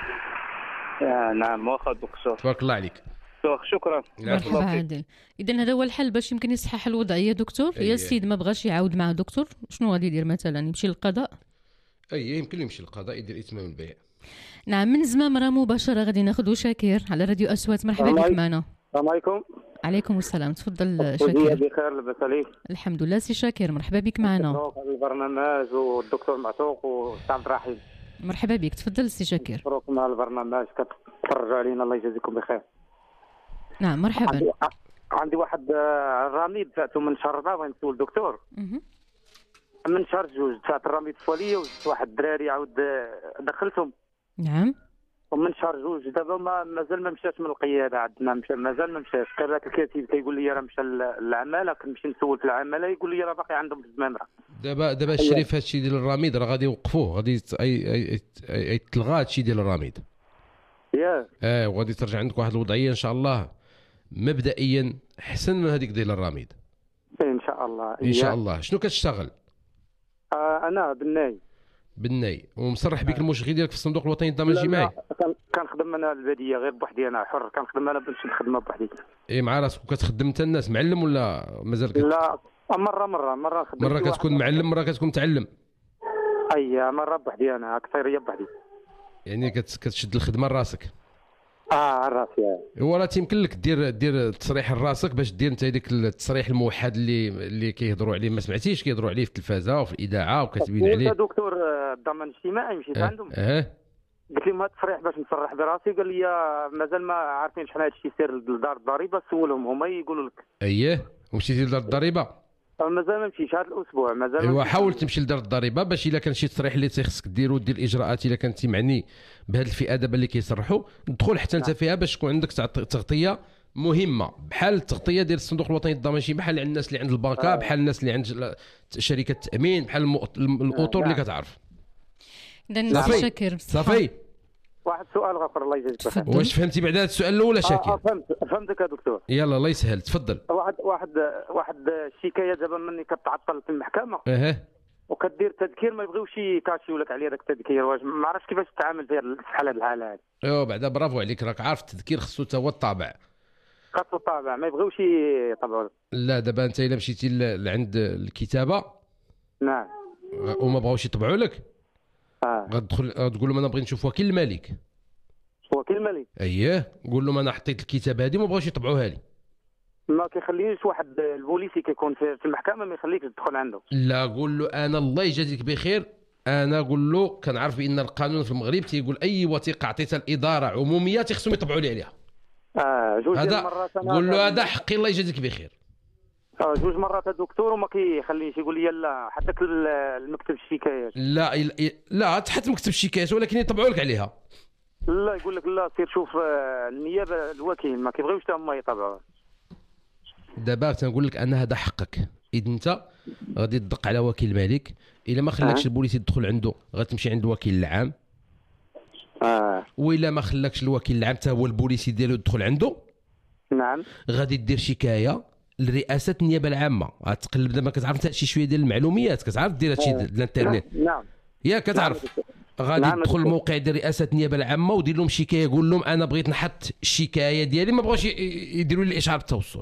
نعم واخا دكتور. تبارك الله عليك. شكرا. مرحبا عادل. اذا هذا هو الحل باش يمكن يصحح الوضعيه دكتور. يا السيد ما بغاش يعاود مع دكتور، شنو غادي يدير مثلا؟ يمشي للقضاء؟ يمكن يمشي للقضاء يدير اتمام البيع. نعم، من زمام راه مباشره غادي ناخذ شاكر على راديو أصوات. مرحبا بك معنا. السلام عليكم. عليكم السلام، تفضل شاكر. بخير لاباس عليك؟ الحمد لله سي شاكر، مرحبا بك معنا. البرنامج والدكتور معتوق وسي عبد الرحيم. مرحبا بك، تفضل سي شاكر. مبروك على البرنامج كتفرجوا علينا، الله يجازيكم بخير. نعم مرحبا. عندي واحد الرميد دفعته من شهر 4، بغيت نسول الدكتور. من شهر 2 دفعت الرميد فوليه، وجبت واحد الدراري عاود دخلتهم. نعم. ومن شهر 2 دابا مازال ما مشاش من القياده عندنا، مازال ما مشاش. كان ذاك الكاتب كيقول لي راه مشى للعماله، كنمشي نسول في العماله يقول لي راه باقي عندهم في الزمامره. دابا الشريف هادشي ديال الرميد راه غادي يوقفوه، غادي يتلغى هادشي ديال الرميد ياك. وغادي ترجع عندك واحد الوضعيه ان شاء الله مبدئيا احسن من هذيك ديال الرميد ان شاء الله. ان شاء الله. شنو كتشتغل؟ انا بالناي ومصرح بك المشغل ديالك في الصندوق الوطني للضمان الاجتماعي؟ كنخدم انا الباديه غير بوحدي، انا حر كنخدم انا باش نخدم بوحدي. مع راسك وكتخدم انت الناس معلم ولا مازال لا مره خدمت، مره كتكون معلم مره كتكون متعلم؟ مره بوحدي، انا اكثريه بوحدي. يعني كتشد الخدمه لراسك؟ راسي. هو راه تيمكن لك دير تصريح لراسك باش دير انت هذيك التصريح الموحد اللي كيهضروا عليه، ما سمعتيش كيهضروا عليه في التلفازه وفي الاذاعه وكاتبين عليه. دكتور الضمان الاجتماعي مشيت عندهم قلت لهم هذا التصريح باش نصرح براسي، قال لي مازال ما عارفين شحال هذا الشيء سير لدار الضريبه، سولهم هما يقولوا لك. ومشيتي لدار الضريبه؟ مازال ما مشيتش هذا الاسبوع، مازال. حاول تمشي لدار الضريبه باش الا كان شي تصريح اللي تيخصك ديرو دير الاجراءات الا كنتي معني بهذه الفئه دابا اللي كيصرحوا، ادخل حتى انت فيها باش تكون عندك تغطيه مهمه، بحال التغطيه ديال الصندوق الوطني للضمان الاجتماعي، بحال الناس اللي عند البنكه، بحال الناس اللي عند شركه التامين، بحال الاطور اللي كتعرف. صافي. واحد سؤال اخر الله يجزيك بخير. واش فهمتي بعد هذا السؤال الاول شاكر؟ فهمتك يا دكتور. يلا الله يسهل، تفضل. واحد الشكايه دابا مني كتعطل في المحكمه وكدير تذكير ما يبغيوش يكاشيو لك عليه داك التذكير، واش ما عرفتش كيفاش تتعامل في الحاله الحاله هذه؟ بعدا برافو عليك، راك عارف التذكير خصو حتى هو الطابع، خاصو الطابع ما يبغيوش يطبعوا. لا دابا انت الا مشيتي لعند الكتابه نعم وما بغاوش يطبعوا لك غتدخل تقول لهم انا بغيت نشوف وكيل الملك. وكيل الملك؟ قول لهم انا حطيت الكتابه هذه ما بغاوش يطبعوها لي. ما كيخلينيش واحد البوليسي كيكون في المحكمه ما يخليكش تدخل عنده. لا قول له انا الله يجازيك بخير، انا قول له كنعرف بان القانون في المغرب تيقول اي وثيقه عطيتها الاداره عموميه تيخصهم يطبعوا لي عليها. جوج هذا مرات قول له هذا حقي الله يجازيك بخير. جوج مرات الدكتور وما كيخلينيش، يقول لي لا حدك المكتب الشكايات. لا تحت مكتب الشكايات ولكن يطبعوا لك عليها. لا يقول لك لا سير شوف النيابه الوكيل، ما كيبغيوش حتى هما يطبعوا. دابا تنقول لك ان هذا حقك، اذا انت غادي تدق على وكيل الملك، الا ما خلاكش البوليس يدخل عنده غتمشي عند الوكيل العام. وإلا ما خلاكش الوكيل العام حتى هو البوليسي ديالو يدخل عنده. نعم. غادي دير شكايه لرئاسه النيابه العامه، غتقلب دابا كتعرف انت شي شويه ديال المعلومات، كتعرف دير هادشي ديال الانترنت. نعم. ياك كتعرف. غادي تدخل الموقع ديال رئاسه النيابه العامه ودير لهم شكايه، قول لهم انا بغيت نحط الشكايه ديالي ما بغاوش يديروا لي الاشعار بالتوصل.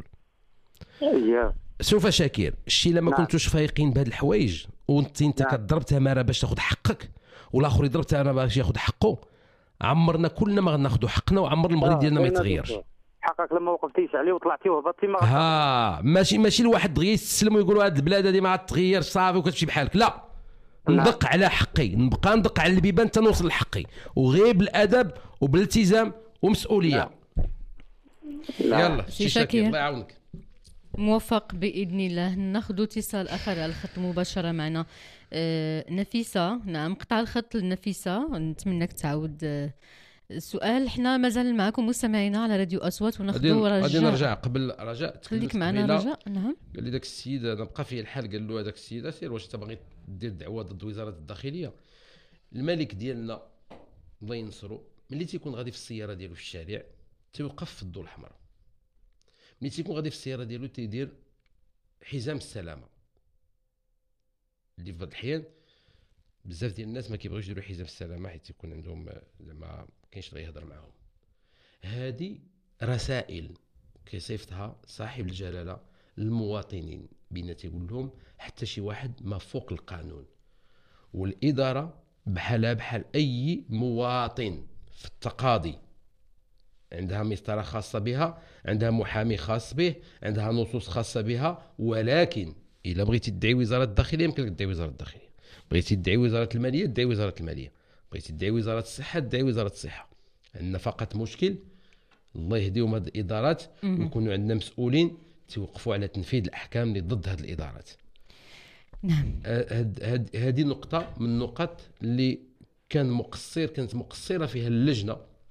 سوف شاكر الشيء لما كنتوش فايقين بهاد الحوايج وانت كتضرب تماره باش تاخذ حقك والاخر يضرب تماره باش ياخذ حقه، عمرنا كلنا ما غناخذوا حقنا وعمر المغرب ديالنا ما يتغيرش. حقك لما وقفتيش عليه وطلعتي وهبطتي ما ماشي الواحد دغيا يستسلم ويقولوا هاد البلاد هذه ما غتغيرش صافي وكتمشي بحالك. لا ندق على حقي، نبقى ندق على البيبان حتى نوصل لحقي، وغير بالادب وبالالتزام ومسؤوليه. يلا شي شاكر الله يعاونك. موفق باذن الله. ناخذ اتصال اخر على الخط مباشره معنا. نفيسه. نعم قطع الخط لنفيسه، نتمنىك تعاود السؤال. حنا مازال معكم مستمعينا على راديو اصوات وناخذوا رجاء. غادي نرجع قبل رجاء خليك معنا رجاء. نعم قال لي داك السيد انا بقى فيه الحال، قال له هذاك السيد سير واش انت باغي دير دعوه ضد وزاره الداخليه. الملك ديالنا الله ينصرو ملي تيكون غادي في السياره ديالو في الشارع تيوقف في الضوء الاحمر، ملي تيكون غادي في السياره ديالو تيدير حزام السلامه اللي في بعض الأحيان بزاف ديال الناس ما كيبغيوش يديروا حزام السلامه حيت يكون عندهم زعما كاينش اللي يهضر معاهم. هذه رسائل كيصيفطها صاحب الجلاله للمواطنين بين تيقول لهم حتى شي واحد ما فوق القانون، والاداره بحال اي مواطن في التقاضي عندها مسطره خاصه بها، عندها محامي خاص به، عندها نصوص خاصه بها. ولكن الا بغيتي تدعي وزاره الداخليه يمكن لك تدعي وزاره الداخليه، بغيتي تدعي وزاره الماليه تدعي وزاره الماليه، بغيتي تدعي وزاره الصحه تدعي وزاره الصحه. عندنا فقط مشكل الله يهديهم هذه الادارات ويكونوا عندنا مسؤولين توقفوا على تنفيذ الاحكام اللي ضد هذه الادارات. نعم. هذه نقطه من النقط اللي كانت مقصره فيها اللجنه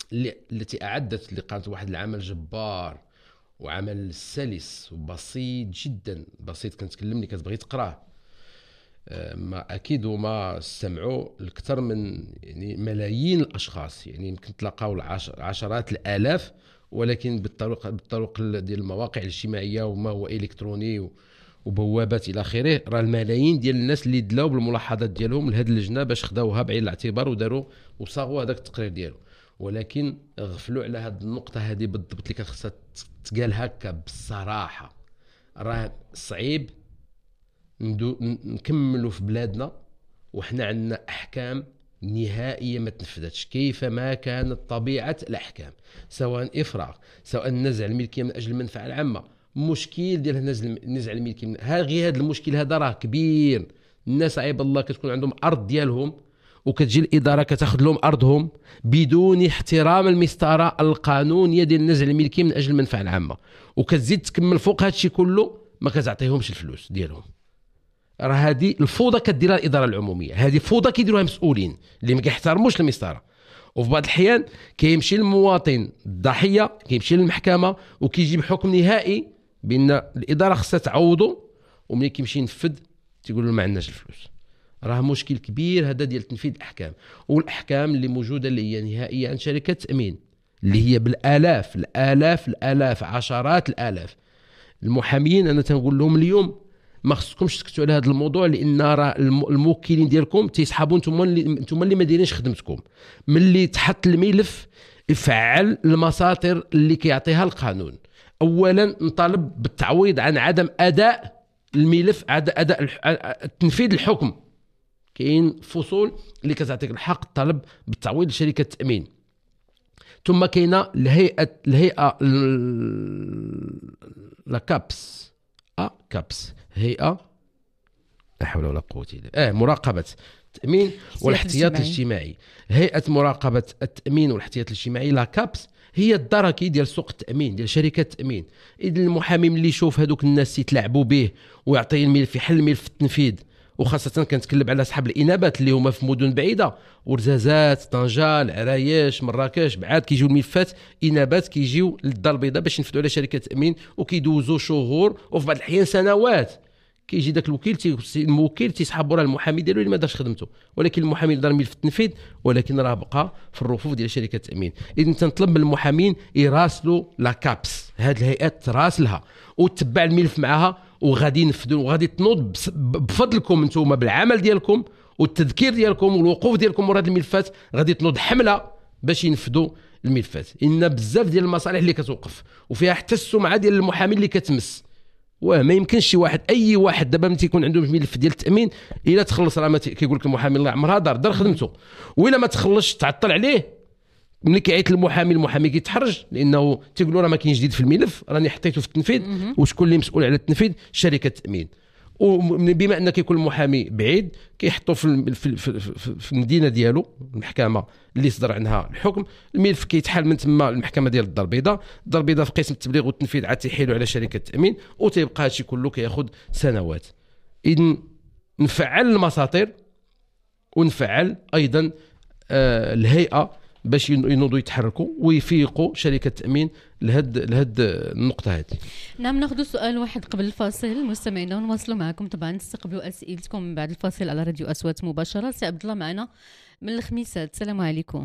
التي أعدت اللي قامت واحد العمل جبار وعمل سلس وبسيط جدا، بسيط كنتكلم اللي كتبغي تقراه. ما اكيد وما استمعوا اكثر من يعني ملايين الاشخاص، يعني يمكن تلاقاو عشرات الالاف، ولكن بالطرق ديال المواقع الاجتماعيه وما هو الكتروني وبوابات الى اخره، راه الملايين ديال الناس اللي دلاو بالملاحظات ديالهم لهذه اللجنه باش خداوها بعين الاعتبار وداروا وصاغوا هذاك التقرير ديالو، ولكن غفلوا على هذه النقطه هذه بالضبط اللي كتخصها تقال هكا بالصراحه. راه صعيب نكملوا في بلادنا وحنا عندنا احكام نهائيه ما تنفذتش كيفما كانت طبيعه الاحكام، سواء افراغ، سواء نزع الملكيه من اجل المنفعه العامه. مشكل ديال نزع الملكيه غير هذا المشكل هذا راه كبير. الناس عيب الله كتكون عندهم ارض ديالهم وكتجي الاداره كتاخذ لهم ارضهم بدون احترام المسطره القانونيه ديال نزع الملكيه من اجل المنفعه العامه، وكتزيد تكمل فوق هذا الشيء كله ما كتعطيهمش الفلوس ديالهم. راه هذه الفوضى كديرها الاداره العموميه، هذه فوضى كيديروها مسؤولين اللي ما كيحترموش المسطره. وفي بعض الاحيان كيمشي المواطن الضحيه كيمشي للمحكمه وكيجيب حكم نهائي بان الاداره خصها تعوضه، وملي كيمشي ينفذ تيقول له ما عندناش الفلوس. راه مشكل كبير هذا ديال تنفيذ الاحكام، والاحكام اللي موجوده اللي هي نهائيه عن شركه تامين اللي هي بالالاف الالاف عشرات الالاف. المحامين انا تنقول لهم اليوم ما خصكمش تسكتوا على هذا الموضوع، لان راه الموكلين ديالكم تيسحبوا نتوما اللي ما دايرينش خدمتكم. ملي تحط الملف يفعل المساطر اللي كيعطيها القانون. اولا نطالب بالتعويض عن عدم اداء الملف، اداء تنفيذ الحكم. كاين فصول اللي كتعطيك الحق الطلب بالتعويض لشركه التامين. ثم كاينه الهيئه لا كابس كابس، هيئه لا حول ولا قوه الا بالله مراقبه التامين والاحتياط الاجتماعي. هيئه مراقبه التامين والاحتياط الاجتماعي لا كابس هي الدركي ديال سوق التامين ديال شركه التامين. اذا المحامي اللي يشوف هذوك الناس يتلاعبوا به ويعطيه الملف يحل الملف في التنفيذ، وخاصه كنتكلم على اصحاب الانابات اللي هما في مدن بعيده، ورزازات، طنجه، العرايش، مراكش، بعاد كيجيو الملفات انابات كيجيو للدار البيضاء باش ينفذوا على شركه التامين، وكيدوزوا شهور وفي بعض الاحيان سنوات. كيجي داك الموكل تيسحب ورا المحامي ديالو اللي ما دارش خدمته، ولكن المحامي دار ملف التنفيذ ولكن راه بقى في الرفوف ديال شركه التامين. اذا تنطلب من المحامين يراسلوا لا كابس، هذه الهيئات تراسلها وتتبع الملف معها، وغادي ينفذوا وغادي تنوض بفضلكم انتم بالعمل ديالكم والتذكير ديالكم والوقوف ديالكم ورا هذه الملفات، غادي تنوض حمله باش ينفذوا الملفات. ان بزاف ديال المصالح اللي كتوقف وفيها حتى السمعه ديال المحامي اللي كتمس. وما يمكنش شي واحد اي واحد دابا ملي تيكون عنده ملف ديال التامين الا تخلص راه كيقول لك المحامي الله عمرها دار خدمته، والا ما تخلصش تعطل عليه. ملي كيعيط المحامي كيتحرج لانه تيقول له راه ما كاين جديد في الملف، راني حطيته في التنفيذ، وشكون اللي مسؤول على التنفيذ؟ شركه التامين. وبما ان كيكون المحامي بعيد كيحطوا في المدينه ديالو المحكمه اللي صدر عنها الحكم، الملف كيتحال من تما المحكمه ديال الدار البيضاء في قسم التبليغ والتنفيذ عاد تيحيلوا على شركه التامين، وتيبقى هادشي كله كياخذ سنوات. اذا نفعل المساطر ونفعل ايضا الهيئه باش ينوضوا يتحركوا ويفيقوا شركه التامين لهاد النقطه هذه. نعم، ناخذ سؤال واحد قبل الفاصل مستمعينا ونواصلوا معكم. طبعا تستقبلوا اسئلتكم من بعد الفاصل على راديو اصوات مباشره. سي عبد الله معنا من الخميسات، السلام عليكم.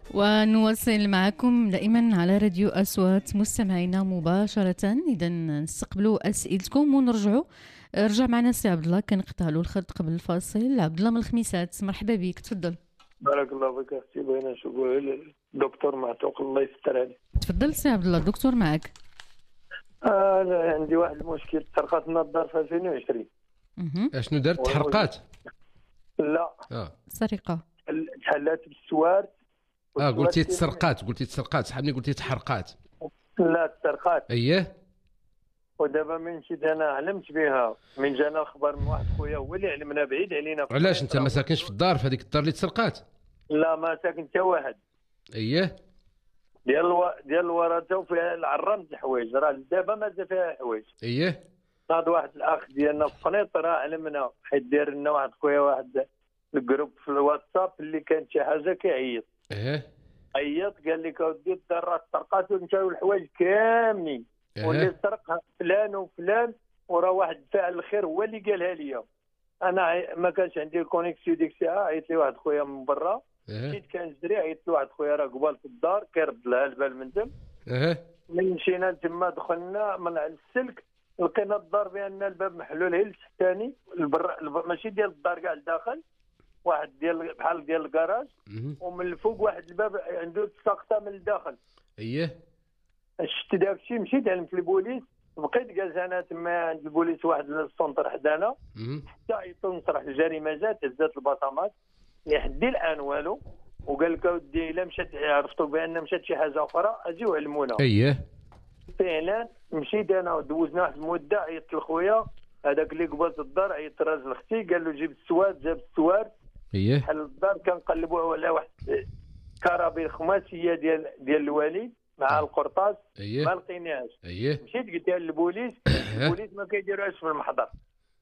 ونواصل معكم دائما على راديو أصوات مستمعينا مباشرة. إذا نستقبلوا أسئلتكم ونرجعوا. رجع معنا سي عبد الله، كنقطع له الخط قبل الفاصل. عبد الله من الخميسات، مرحبا بك، تفضل. بارك الله فيك اختي. بغينا نشوفوا الدكتور معتوق الله يستر عليه. تفضل سي عبد الله، الدكتور معك. انا عندي واحد المشكل، تحرقات النظار في 2020. اشنو دارت؟ تحرقات؟ لا سرقه. تحلات بالسوارت. قلتي تسرقات صحابني، قلتي تحرقات. لا تسرقات. اييه. ودابا من مشيت انا علمت بها، من جانا الخبر من واحد خويا هو اللي علمنا بعيد علينا. علاش انت ما ساكنش في الدار، في هذيك الدار اللي تسرقات؟ لا ما ساكن حتى واحد. اييه. ديال الورثه وفيها العرام د الحوايج، راه دابا مازال فيها حوايج. اييه. هذا واحد الاخ ديالنا في قنيط راه علمنا، حيت دار لنا واحد خويا واحد الجروب في الواتساب اللي كانت شي حاجه كيعيط. عيط قال لك اودي الدار راه سرقات ومشاو الحوايج كاملين، واللي سرقها فلان وفلان، وراه واحد فاعل الخير هو اللي قالها لي. انا ما كانش عندي الكونيكسيون ديك الساعه، عيط لي واحد خويا من برا، مشيت كنجري عيط لي واحد خويا راه قبال في الدار كيرد لها البال من تم. من مشينا تما دخلنا من على السلك لقينا الدار بان الباب محلول هي الثاني ماشي ديال الدار كاع لداخل، واحد ديال بحال ديال الكراج، ومن الفوق واحد الباب عنده ساقطه من الداخل. اييه. شفت داك الشيء، مشيت علمت البوليس، بقيت جالس انا تما عند البوليس واحد السونتر حدانا، حتى عيطوا نصرح الجريمه جات هزات البصمات لحد الان والو، وقال لك اودي الا مشات عرفتوا بان مشات شي حاجه اخرى اجيو علمونا. اييه. فعلا مشيت انا ودوزنا واحد المده، عيطت لخويا هذاك اللي قبلت الدار، عيطت راجل اختي قال له جيب السواد، جاب السواد. اييه. بحال الدار كنقلبوا على واحد كرابين خماسيه ديال الوالد مع القرطاس. ما لقيناهاش. مشيت قلتها للبوليس، البوليس ما كيديروهاش في المحضر.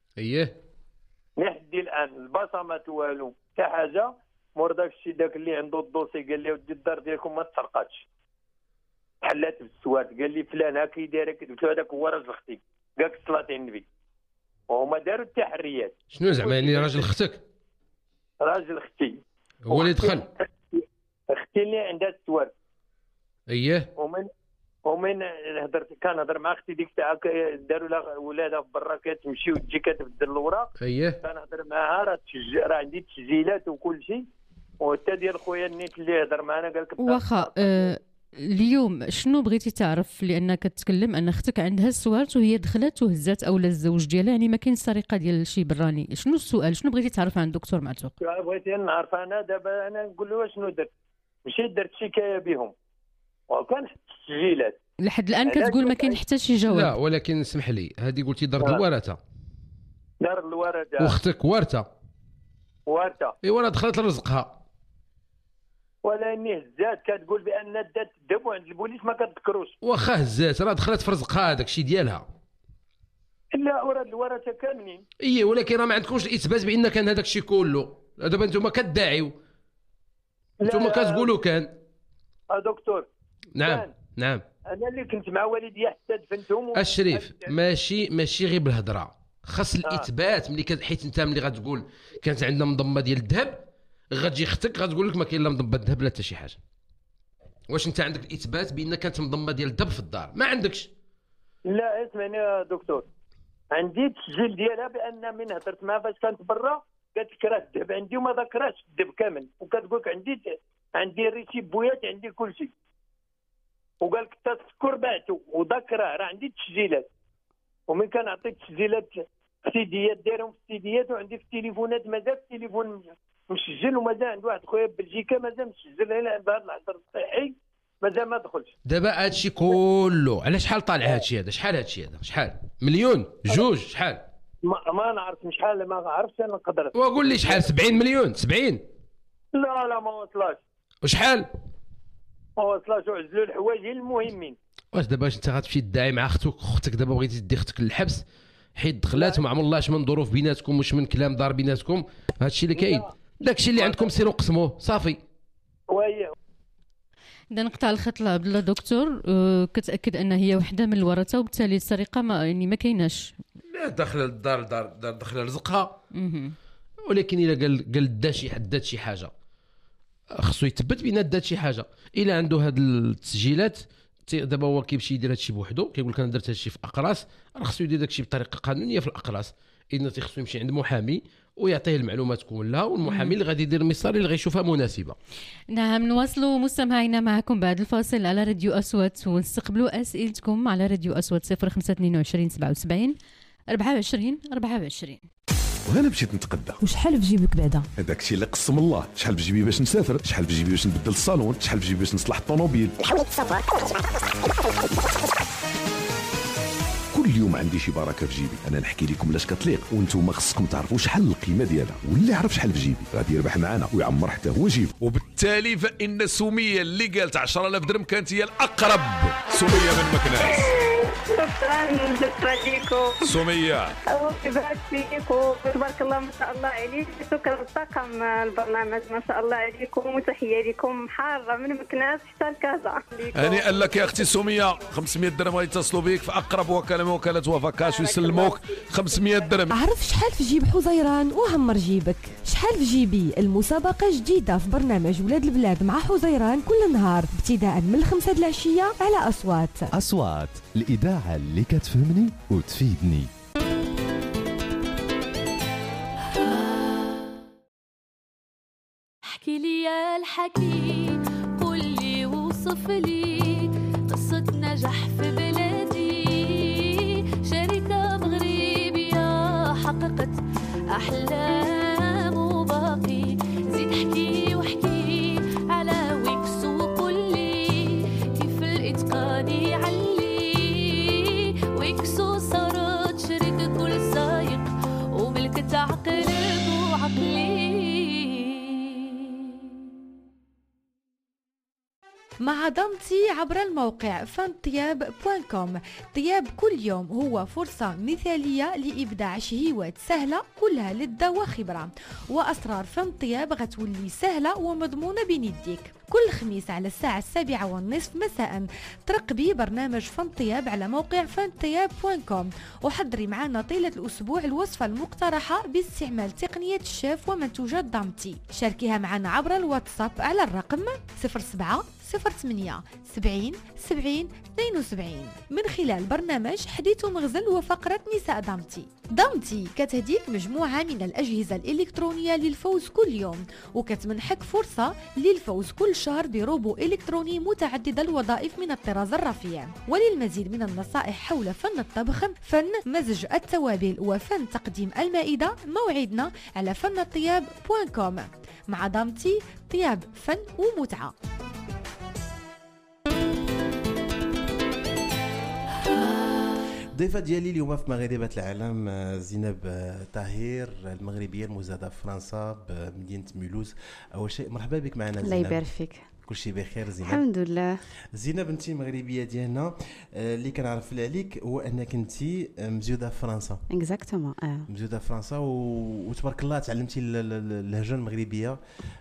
لحد الان البصمات والو حتى حاجه. مور داك الشيء داك اللي عنده الدوسي قال لي ودي الدار ديالكم ما تسرقاتش، حلات بالسواد. قال لي فلان هاكي دايرك، قلت له هذاك هو راجل اختي، قالك صلاه النبي، وهما داروا التحريات. شنو زعما يعني راجل اختك؟ راجل اختي هو اللي دخل. اختي اللي عندها السواد. اييه. ومن كنهضر مع اختي ديك الساعه داروا لها ولادها في برا كتمشي وتجي كتبدل الاوراق. اييه. كنهضر معاها راه عندي تسجيلات وكل شيء، وحتى ديال خويا النيت اللي هضر معنا قال لك واخا. اليوم شنو بغيتي تعرف؟ لانك تتكلم ان اختك عندها السوارت وهي دخلت وهزات اولا الزوج ديالها، يعني ما كاين سرقه ديال شي براني. شنو السؤال؟ شنو بغيتي تعرف عن الدكتور معتوق؟ بغيتي نعرف انا دابا، انا نقول له شنو درت. مشيت درت شكايه بهم وكان التسجيلات لحد الان كتقول ما كاين حتى شي جواب. لا ولكن اسمح لي، هذه قلتي دار الورثه. دار الورثه. واختك ورثه. ايوا راه دخلت لرزقها. ولا اني هزات كتقول بان دات الدم عند البوليس ما كتذكروش. واخا هزات راه دخلت في رزقها، هذاك الشيء ديالها. لا وراه الورثه كاملين. ايه ولكن راه ما عندكمش الاثبات بان كان هذاك الشيء كله. دابا انتم كتدعيو، انتم كتقولوا كان. دكتور. نعم. نعم. انا اللي كنت مع والدي حتى دفنتهم. الشريف ماشي غير بالهضره، خاص الاثبات. ملي حيت انت ملي غتقول كانت عندنا منظمه ديال الذهب، غتجي اختك غتقول لك ما كاين لا منظمه الذهب لا حتى شي حاجه. واش انت عندك الاثبات بان كانت منظمه ديال الذهب في الدار؟ ما عندكش. لا اسمعني يا دكتور، عندي التسجيل ديالها بان من هضرت معها فاش كانت برا قالت لك راه الذهب عندي وما ذكراتش الذهب كامل، وكتقول لك عندي الريسيب بويات، عندي كل شيء، وقال لك تذكر بعته وذكره. راه عندي التسجيلات، ومن كنعطي التسجيلات السيديات دايرهم في السيديات، وعندي في التليفونات مازال التليفون مسجل، ومازال عند واحد خويا بلجيكا مازال مسجل هنا بهذا العصر الصحي مازال ما دخلش. دابا هادشي كله على شحال طالع هادشي هذا؟ شحال هادشي هذا؟ شحال؟ مليون؟ جوج؟ شحال؟ ما نعرف شحال، ما عرفتش انا نقدر. وقول لي شحال؟ 70 مليون؟ 70؟ لا ما وصلاش. وشحال؟ ما وصلاش، وعزلوا الحوايج المهمين. واش دابا انت غتمشي تدعي مع اختك دابا بغيتي تدي اختك للحبس حيت دخلات وما عمر الله اش من ظروف بيناتكم واش من كلام دار بيناتكم؟ هادشي اللي كاين. داكشي اللي عندكم سيروا قسموه صافي. وي إذا نقطع الخط لعبد الله دكتور، كتاكد ان هي وحده من الورثه وبالتالي السرقه ما كايناش. لا داخله الدار داخله رزقها. ولكن الا قال دا شي حد شي حاجه خصو يثبت بان دات شي حاجه. الا عنده هاد التسجيلات دابا هو كيمشي يدير هادشي بوحدو، كيقول لك انا درت هادشي في اقراص، راه خصو يدير داكشي بطريقه قانونيه في الاقراص. اذا خصو يمشي عند محامي ويعطيه المعلومات كلها، والمحامي اللي غادي يدير المسار اللي غيشوفها مناسبه. نعم، نواصلوا مستمعينا معكم بعد الفاصل على راديو أصوات، ونستقبلوا اسئلتكم على راديو أصوات 0522 77 24 24. وهنا مشيت نتقدى. وشحال في جيبك بعدا؟ هذاك الشيء اللي قسم الله. شحال في جيبي باش نسافر، شحال في جيبي باش نبدل الصالون، شحال في جيبي باش نصلح الطوموبيل. كل يوم عندي شي بركه في جيبي. انا نحكي لكم لاش كتليق، وانتم خصكم تعرفوا شحال القيمه ديالها، واللي يعرف شحال في جيبي غادي يربح معنا ويعمر حتى هو جيبه. وبالتالي فان سميه اللي قالت 10000 درهم كانت هي الاقرب. سميه من مكناس. شكرا لكم سميه. يبارك فيكم، تبارك الله ما شاء الله عليك. شكرا لطاقم البرنامج ما شاء الله عليكم، وتحيه لكم حاره من مكناس حتى لكازا. هاني قال لك يا اختي سميه 500 درهم غيتصلوا بك في اقرب وكاله وفا كاش ويسلموك 500 درهم. عرف شحال في جيب حزيران وهمر جيبك. شحال في جيبي المسابقه جديده في برنامج ولاد البلاد مع حزيران كل نهار ابتداء من 5 د العشيه على أصوات الإذاعة اللي كتفهمني وتفيدني. احكي لي يا الحكي، قول لي وصف لي قصة نجاح في بلادي، شركة مغربية حققت أحلام وباقي. زيد احكي واحكي على ويكس وقول لي كيف الإتقان يعلي. ويكسو صارت شركة كل سايق وملكت عقلك وعقلي. مع ضمتي عبر الموقع fantiab.com. طياب كل يوم هو فرصة مثالية لإبداع شهيوات سهلة كلها لذة وخبرة، وأسرار فانطياب غتولي سهلة ومضمونة بين يديك. كل خميس على الساعة 7:30 مساء ترقبي برنامج فانطياب على موقع fantiab.com، وحضري معنا طيلة الأسبوع الوصفة المقترحة باستعمال تقنية الشيف ومنتوجات ضمتي. شاركيها معنا عبر الواتساب على الرقم 07 08 70 70 72 من خلال برنامج حديث مغزل وفقرة نساء ضمتي كتهديك مجموعة من الأجهزة الإلكترونية للفوز كل يوم، وكتمنحك فرصة للفوز كل شهر بروبو إلكتروني متعدد الوظائف من الطراز الرفيع. وللمزيد من النصائح حول فن الطبخ، فن مزج التوابل، وفن تقديم المائدة، موعدنا على fantiab.com. مع ضمتي طياب فن ومتعة. ضيفة ديالي اليوم في مغاربة العالم زينب طاهر، المغربية المزادة في فرنسا بمدينة مولوز. أول شيء مرحبا بك معنا زينب. الله يبارك فيك. كل شيء بخير زينب؟ الحمد لله. زينب انت المغربية ديالنا، اللي كنعرف عليك هو انك انت مزيودة في فرنسا. اكزاكتومون. مزيودة في فرنسا وتبارك الله تعلمتي اللهجة المغربية.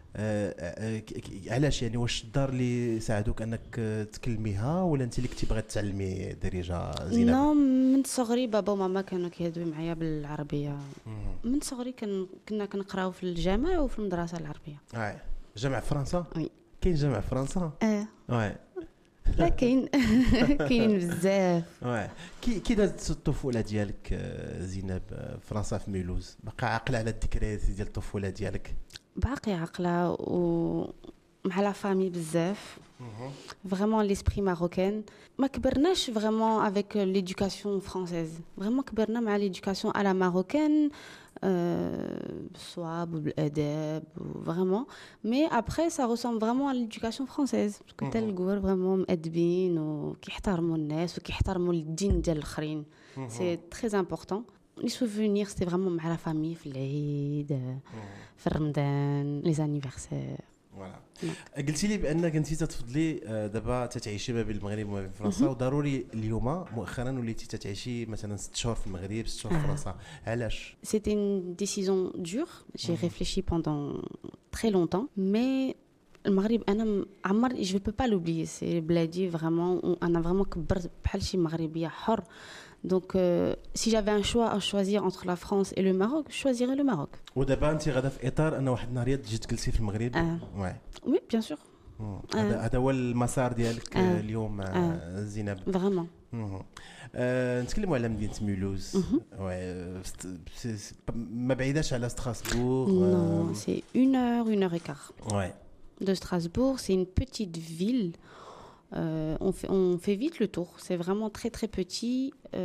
علاش يعني؟ واش الدار اللي ساعدوك انك تكلميها، ولا انت اللي كنتي باغا تعلمي درجه زينب؟ لا، من صغري بابا وماما كانوا كيهضروا معايا بالعربيه. من صغري كنا كنقراو في الجامع وفي المدرسه العربيه. جامع في فرنسا؟ وي. كاين جامع في فرنسا؟ لا كاين بزاف. كي دازت الطفوله ديالك زينب فرنسا في ميلوز؟ باقي عاقله على الذكريات ديال الطفوله ديالك؟ باقي عاقله ومع لا فامي بزاف. فريمون ليسبري ماروكان. ما كبرناش فريمون افيك ليدوكاسيون فرانسيز، فريمون كبرنا مع ليدوكاسيون على ماروكان، بالصواب وبالاداب فريمون. مي ابري سا ريسومبل فريمون على ليدوكاسيون فرانسيز، باسكو تلقوا فريمون مؤدبين وكيحترموا الناس وكيحترموا الدين ديال الاخرين. سي تري امبورطون. لي سوفونير سي فريمون مع لا فامي في العيد، في رمضان، لي زانيفرسير. فوالا. قلتي لي بانك انت تفضلي دابا تتعيشي ما بين المغرب وما بين فرنسا، وضروري اليوم مؤخرا وليتي تتعيشي مثلا 6 شهور في المغرب 6 شهور في فرنسا. علاش؟ C'était une décision dure. J'ai réfléchi pendant très longtemps, mais المغرب انا عمر je peux pas l'oublier. C'est بلادي vraiment. انا vraiment كبرت بحال شي مغربيه حر. Donc si j'avais un choix à choisir entre la France et le Maroc, je choisirais le Maroc. ودابا انت غادا في اطار ان واحد النهار تجي تجلسي في المغرب. وي بيان سور. هذا هو المسار ديالك اليوم زينب. فريمون. نتكلموا على مدينه مولوز. ما بعيداش على ستراسبورغ. Non, c'est 1 heure et quart. Ouais. De Strasbourg, c'est une petite ville. On fait vite le tour. C'est vraiment très très petit.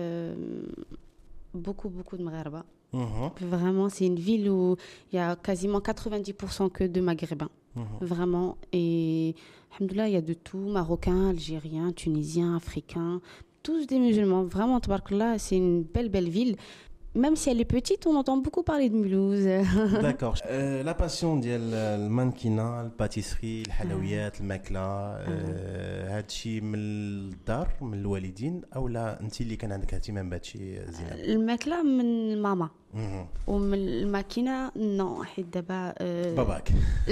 Beaucoup de Maghrébins. Vraiment, c'est une ville où il y a quasiment 90% que de Maghrébins. Vraiment. Et alhamdoulilah, il y a de tout. Marocains, Algériens, Tunisiens, Africains. Tous des musulmans. Vraiment, tabarakallah, c'est une belle ville. Même si elle est petite, on entend beaucoup parler de Mulhouse. D'accord. La passion ديال المانكينا، الباتيسري، الحلويات، الماكله، هذا الشيء من الدار من الوالدين او لا انت اللي كان عندك اهتمام بهذا الشيء زينب؟ الماكله من ماما ومن الماكينه نو حيت دابا باباك.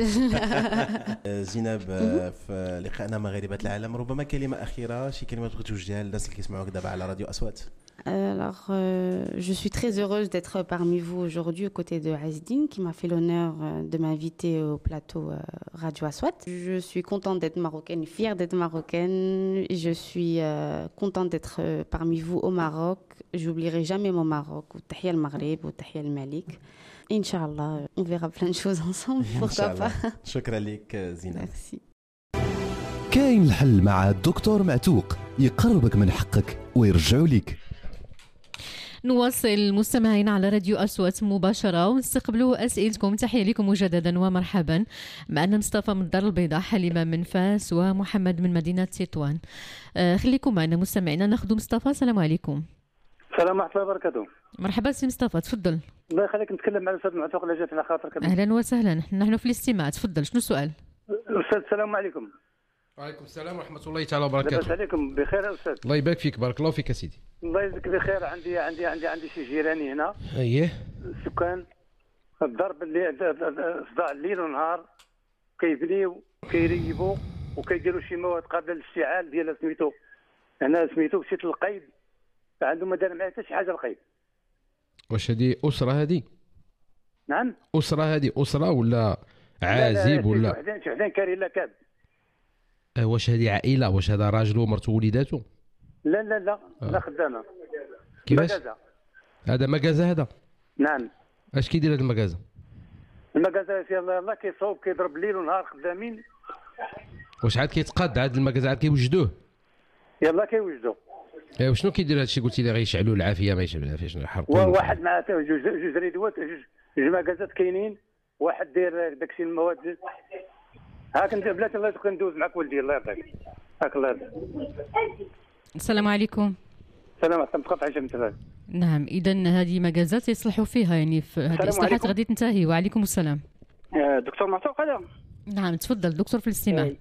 زينب، في لقائنا مغاربة العالم ربما كلمه اخيره، شي كلمه بغيتي توجهها للناس اللي كيسمعوك دابا على راديو اصوات؟ Alors, je suis très heureuse d'être parmi vous aujourd'hui aux côtés de Azdine qui m'a fait l'honneur de m'inviter au plateau Radio Aswat. Je suis contente d'être marocaine, fière d'être marocaine. Je suis contente d'être parmi vous au Maroc. J'oublierai jamais mon Maroc. Tahia al-Maghreb, Tahia al-Malik. Inch'Allah, on verra plein de choses ensemble. Pourquoi pas. شكرا لك زينب. Merci. كاين الحل مع الدكتور معتوق، يقربك من حقك ويرجعوا لك. نواصل مستمعين على راديو أصوات مباشرة ونستقبلوا أسئلتكم. تحية لكم مجددا ومرحبا. معنا مصطفى من الدار البيضاء، حليمة من فاس، ومحمد من مدينة تطوان. خليكم معنا مستمعينا. ناخذ مصطفى. السلام عليكم. السلام ورحمة الله وبركاته. مرحبا سي مصطفى، تفضل. الله يخليك، نتكلم مع الأستاذ معتوق اللي جات على خاطرك. أهلا وسهلا، نحن في الاستماع. تفضل، شنو السؤال؟ أستاذ السلام عليكم. وعليكم السلام ورحمة الله تعالى وبركاته. لاباس عليكم؟ بخير يا أستاذ؟ الله يبارك فيك، بارك الله فيك يا سيدي. الله يجزيك بخير. عندي شي جيراني هنا. اييه. السكان الضرب اللي صداع الليل والنهار، كيبنيو كيريبوا وكيديروا شي مواد قابله للاشتعال ديال سميتو. انا سميتو مشيت للقيد، عندهم ما دار معايا حتى شي حاجه القيد. واش هذه أسرة هذه؟ نعم. أسرة هذه، أسرة ولا عازب ولا؟ شي وحدين كارين لا كاب. واش هذه عائلة؟ واش هذا راجل ومرته ووليداته؟ لا خدامة. كيفاش؟ هذا مكازة هذا؟ نعم. اش كيدير هذا المكازة؟ المكازة يلاه كيصوب كيضرب الليل ونهار خدامين. واش عاد كيتقاد هذا المكازة، عاد كيوجدوه؟ يلاه كيوجدوه. ايوا شنو كيدير هذا الشيء؟ قلتي لي غيشعلوا العافية، ما يشعلوا العافية شنو يحرقوا؟ واحد مع جوج ريدوات، جوج مكازات كاينين، واحد داير داكشي المواد. هاك انت بلاتي الله يسخن ندوز معك ولدي الله يرضيك. هاك الله يرضيك. السلام عليكم. السلام عليكم. تقطع عيشه مثل. نعم، اذا هذه مجازات يصلحوا فيها يعني في هذه الاصلاحات غادي تنتهي. وعليكم السلام. دكتور معتوق هذا؟ نعم تفضل دكتور في الاستماع.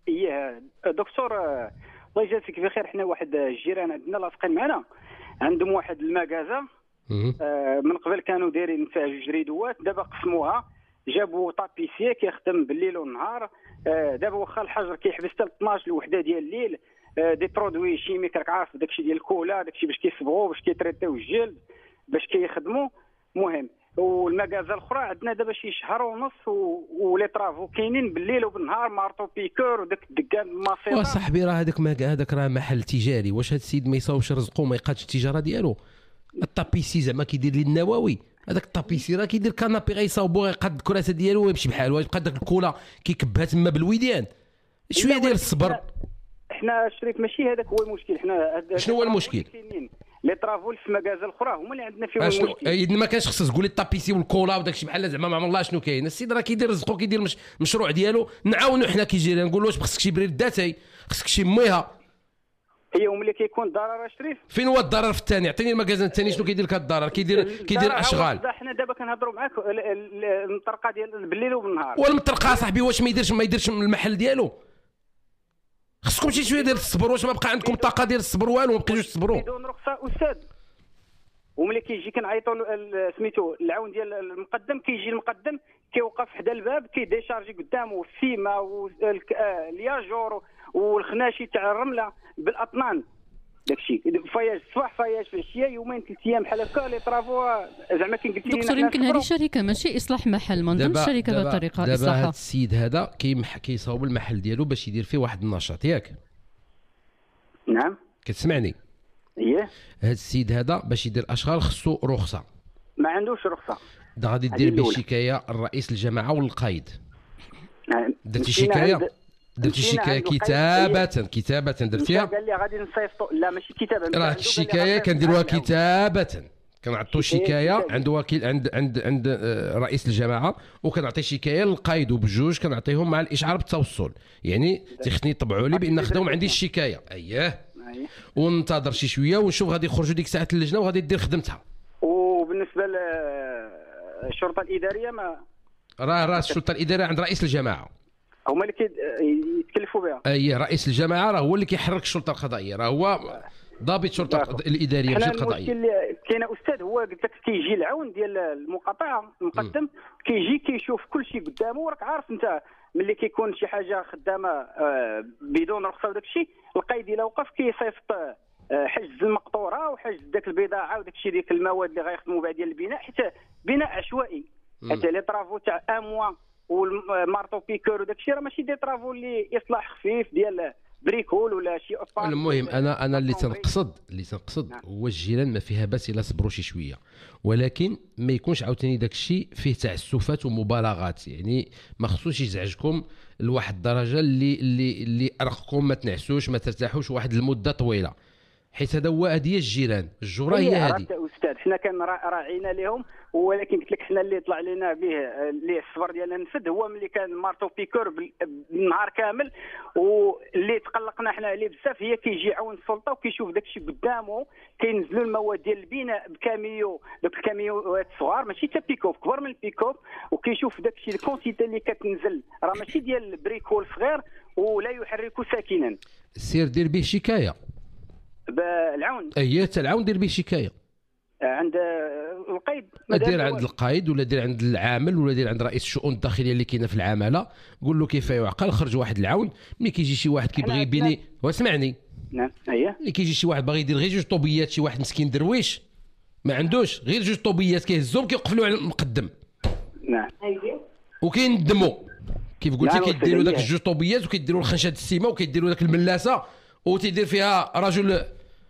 دكتور الله يجازيك بخير. حنا واحد الجيران عندنا لاصقين معنا، عندهم واحد المكازه من قبل كانوا دايرين فيها جوج ريدوات، دابا قسموها، جابوا طابيسيه كيخدم بالليل والنهار. دابا واخا الحجر كيحبس حتى 12 الوحده ديال الليل. دي برودوي شيميك راك عارف داكشي ديال الكولا، داكشي باش كيصبغوا باش كيتريتيو الجلد باش كيخدموا. المهم والمكازه الاخرى عندنا دابا شي شهر ونص ولي طرافو كاينين بالليل وبالنهار، مارطو بيكور وداك الدكان الماسيطه. وصاحبي راه هذاك راه محل تجاري، واش هذا السيد ما يصاوبش رزقو ما يقادش التجاره ديالو؟ الطابيسي زعما كيدير لي النواوي، هذاك الطابيسي راه كيدير كانابي غيصاوبو غيقاد الكراسه ديالو ويمشي بحال، واش يبقى داك الكولا كيكبها تما بالويدان؟ شويه ديال الصبر. حنا الشريف ماشي هذاك هو المشكل. حنا شنو هو المشكل؟ لي طرافول في مكازه الاخرى هما اللي عندنا فيهم المشكل. اذا ما كانش خصك تقول لي الطابيسي والكولا وداك الشيء بحال زعما ما عمر الله شنو كاين. السيد راه كيدير رزقو كيدير مشروع ديالو، نعاونوا حنا كيجيري نقولوا واش خصك شي بريد داتاي، خصك شي ميها. هي ملي كيكون ضرر شريف. فين هو الضرر في الثاني؟ عطيني المكازن الثاني شنو كيدير لك هذا الضرر؟ كيدير اشغال. حنا دابا كنهضروا معاك المطرقه ديال بالليل وبالنهار. والمطرقه صاحبي واش ما يديرش المحل ديالو؟ خصكم شي شويه ديال الصبر. واش ما بقى عندكم طاقه ديال الصبر والو؟ ما بقيتوش تصبروا بدون رخصه استاذ. وملي كيجي كنعيطوا سميتو العون ديال المقدم، كيجي المقدم كيوقف حدا الباب كيديشارجي قدامه السيما والياجور والخناشي تاع الرمله بالاطنان. داكشي فياج الصباح فياج في العشيه يومين 3 ايام بحال هكا لي طرافو زعما كي قلت لي دكتور يمكن هذه شركه ماشي اصلاح محل ما نظنش شركه بهذه الطريقه دابا اصلاحها. هذا السيد هذا كيصاوب المحل ديالو باش يدير فيه واحد النشاط ياك؟ نعم كتسمعني؟ اييه. هذا السيد هذا باش يدير اشغال خصو رخصه. ما عندوش رخصه. غادي دير به شكايه الرئيس الجماعه والقايد. درتي شكايه؟ درتي شكايه كتابه درتيها؟ قال لي غادي نصيفطوا. لا ماشي كتابه. راه الشكايه كنديروها كتابه، كنعطيو شكايه عند وكيل عند رئيس الجماعه، وكنعطي شكايه للقايد، وبجوج كنعطيهم مع الاشعار بالتوصل. يعني تيخصني يطبعوا لي بان خداو ما عنديش الشكايه. اييه وننتظر شي شويه ونشوف غادي يخرجوا ديك ساعه اللجنه وغادي دير خدمتها. وبالنسبه للشرطه الاداريه ما راه الشرطه الاداريه عند رئيس الجماعه، هما اللي يتكلفوا بها. اييه رئيس الجماعه راه هو اللي كيحرك الشرطه القضائيه، راه هو ضابط الشرطه الاداريه ماشي القضائيه. كاين استاذ هو قلت لك كيجي العون ديال المقاطعه المقدم، كيجي كيشوف كل شيء قدامه، وراك عارف انت ملي كيكون شي حاجه خدامه بدون رخصه وداك الشيء، القايد الا وقف كيصيفط حجز المقطوره وحجز داك البضاعه وداك الشيء ديك المواد اللي غيخدموا بها ديال البناء، حيت بناء عشوائي. حتى لي طرافو تاع اموا والمارطو بيكور وداك الشيء راه ماشي دي طرافو اللي اصلاح خفيف ديال بريكول ولا شي اطفال. المهم انا اللي تنقصد هو الجيران ما فيها باس الا صبروا شي شويه، ولكن ما يكونش عاوتاني داك الشيء فيه تعسفات ومبالغات. يعني ما خصوش يزعجكم لواحد الدرجه اللي ارقكم ما تنعسوش ما ترتاحوش واحد المده طويله، حيت هذه الجيران الجوره هي هذه. استاذ حنا راعينا لهم، ولكن قلت لك حنا اللي طلع لنا به اللي الصبر ديالنا نفد هو ملي كان مارتو بيكور بالنهار كامل، واللي تقلقنا حنا عليه بزاف هي كيجي يعاون السلطه وكيشوف داك الشيء قدامه، كينزلوا المواد ديال البناء بكاميو، دوك الكاميوات صغار ماشي حتى بيكوب كبر من البيكوب، وكيشوف داك الشيء الكونتيتي اللي كتنزل راه ماشي ديال البريكول صغير ولا يحرك ساكنا. سير دير به شكايه بالعون. اييه حتى العون دير به شكايه عند القايد، دير عند القايد ولا دير عند العامل ولا دير عند رئيس الشؤون الداخليه اللي كاينه في العماله، قول له كيف يعقل. خرج واحد العون ملي كيجي شي واحد كيبغي يبني، واسمعني نعم اييه، ملي كيجي شي واحد باغي يدير غير 2 طوبيات، شي واحد مسكين درويش ما عندوش غير 2 طوبيات كيهزهم كيوقفوا على المقدم. نعم وكيندموا كيف قلت لك، كيديروا داك 2 طوبيات وكيديروا الخنشه السيمه وكيديروا داك الملاسه وتيدير فيها رجل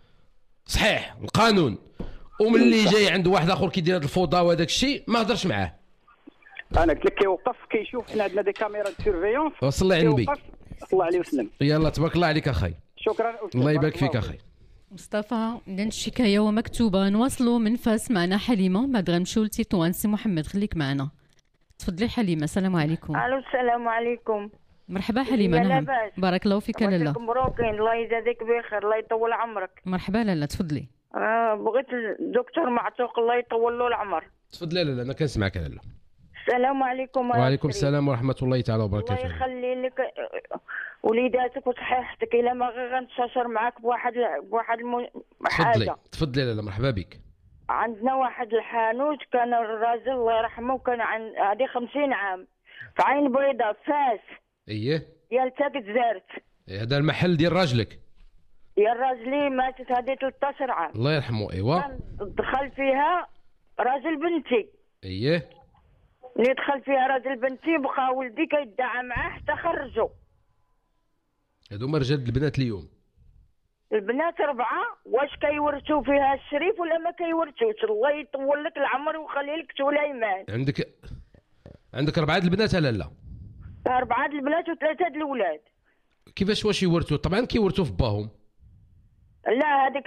صحيح القانون، وملي جاي عند واحد اخر كيدير هذا الفوضى وهذاك الشيء ما هضرش معاه. انا قلت لك كيوقف كيشوف، حنا عندنا دي كاميرا دو سيرفيونس. وصلي على النبي صلى الله عليه وسلم. يلا تبارك الله عليك اخي. شكرا الله يبارك فيك اخي مصطفى. عندنا الشكايه ومكتوبه. نواصلوا من فاس معنا حليمه، بعد غنمشيو لتطوان. سي محمد خليك معنا. تفضلي حليمه. السلام عليكم. الو السلام عليكم. مرحبا حليمه. نعم بارك الله فيك لاله. مبروكين الله يجازيك بخير، الله يطول عمرك. مرحبا لاله تفضلي. بغيت الدكتور معتوق الله يطول له العمر. تفضلي لاله انا كنسمعك لاله. السلام عليكم. وعليكم السلام ورحمه الله تعالى وبركاته. الله يخلي لك وليداتك وصحيحتك. الا ما غنتشاشر معاك بواحد حاجه. تفضلي لاله مرحبا بك. عندنا واحد الحانوت كان الراجل الله يرحمه كان هذه 50 عام في عين بيضاء فاس. اييه ديال تاك زارت. هذا المحل ديال راجلك؟ يا راجلي ماتت هذه 13 عام الله يرحمه. ايوا دخل فيها راجل بنتي. اييه اللي دخل فيها راجل بنتي بقى ولدي كيدعى معاه حتى خرجوا. هذوما رجال البنات اليوم. البنات 4 واش كيورثوا فيها الشريف ولا ما كيورثوش؟ الله يطول لك العمر ويخلي لك سليمان. عندك 4 البنات لا 4 البنات و3 الولاد. كيفاش واش يورثوا؟ طبعا كيورثوا في باهم. لا هذيك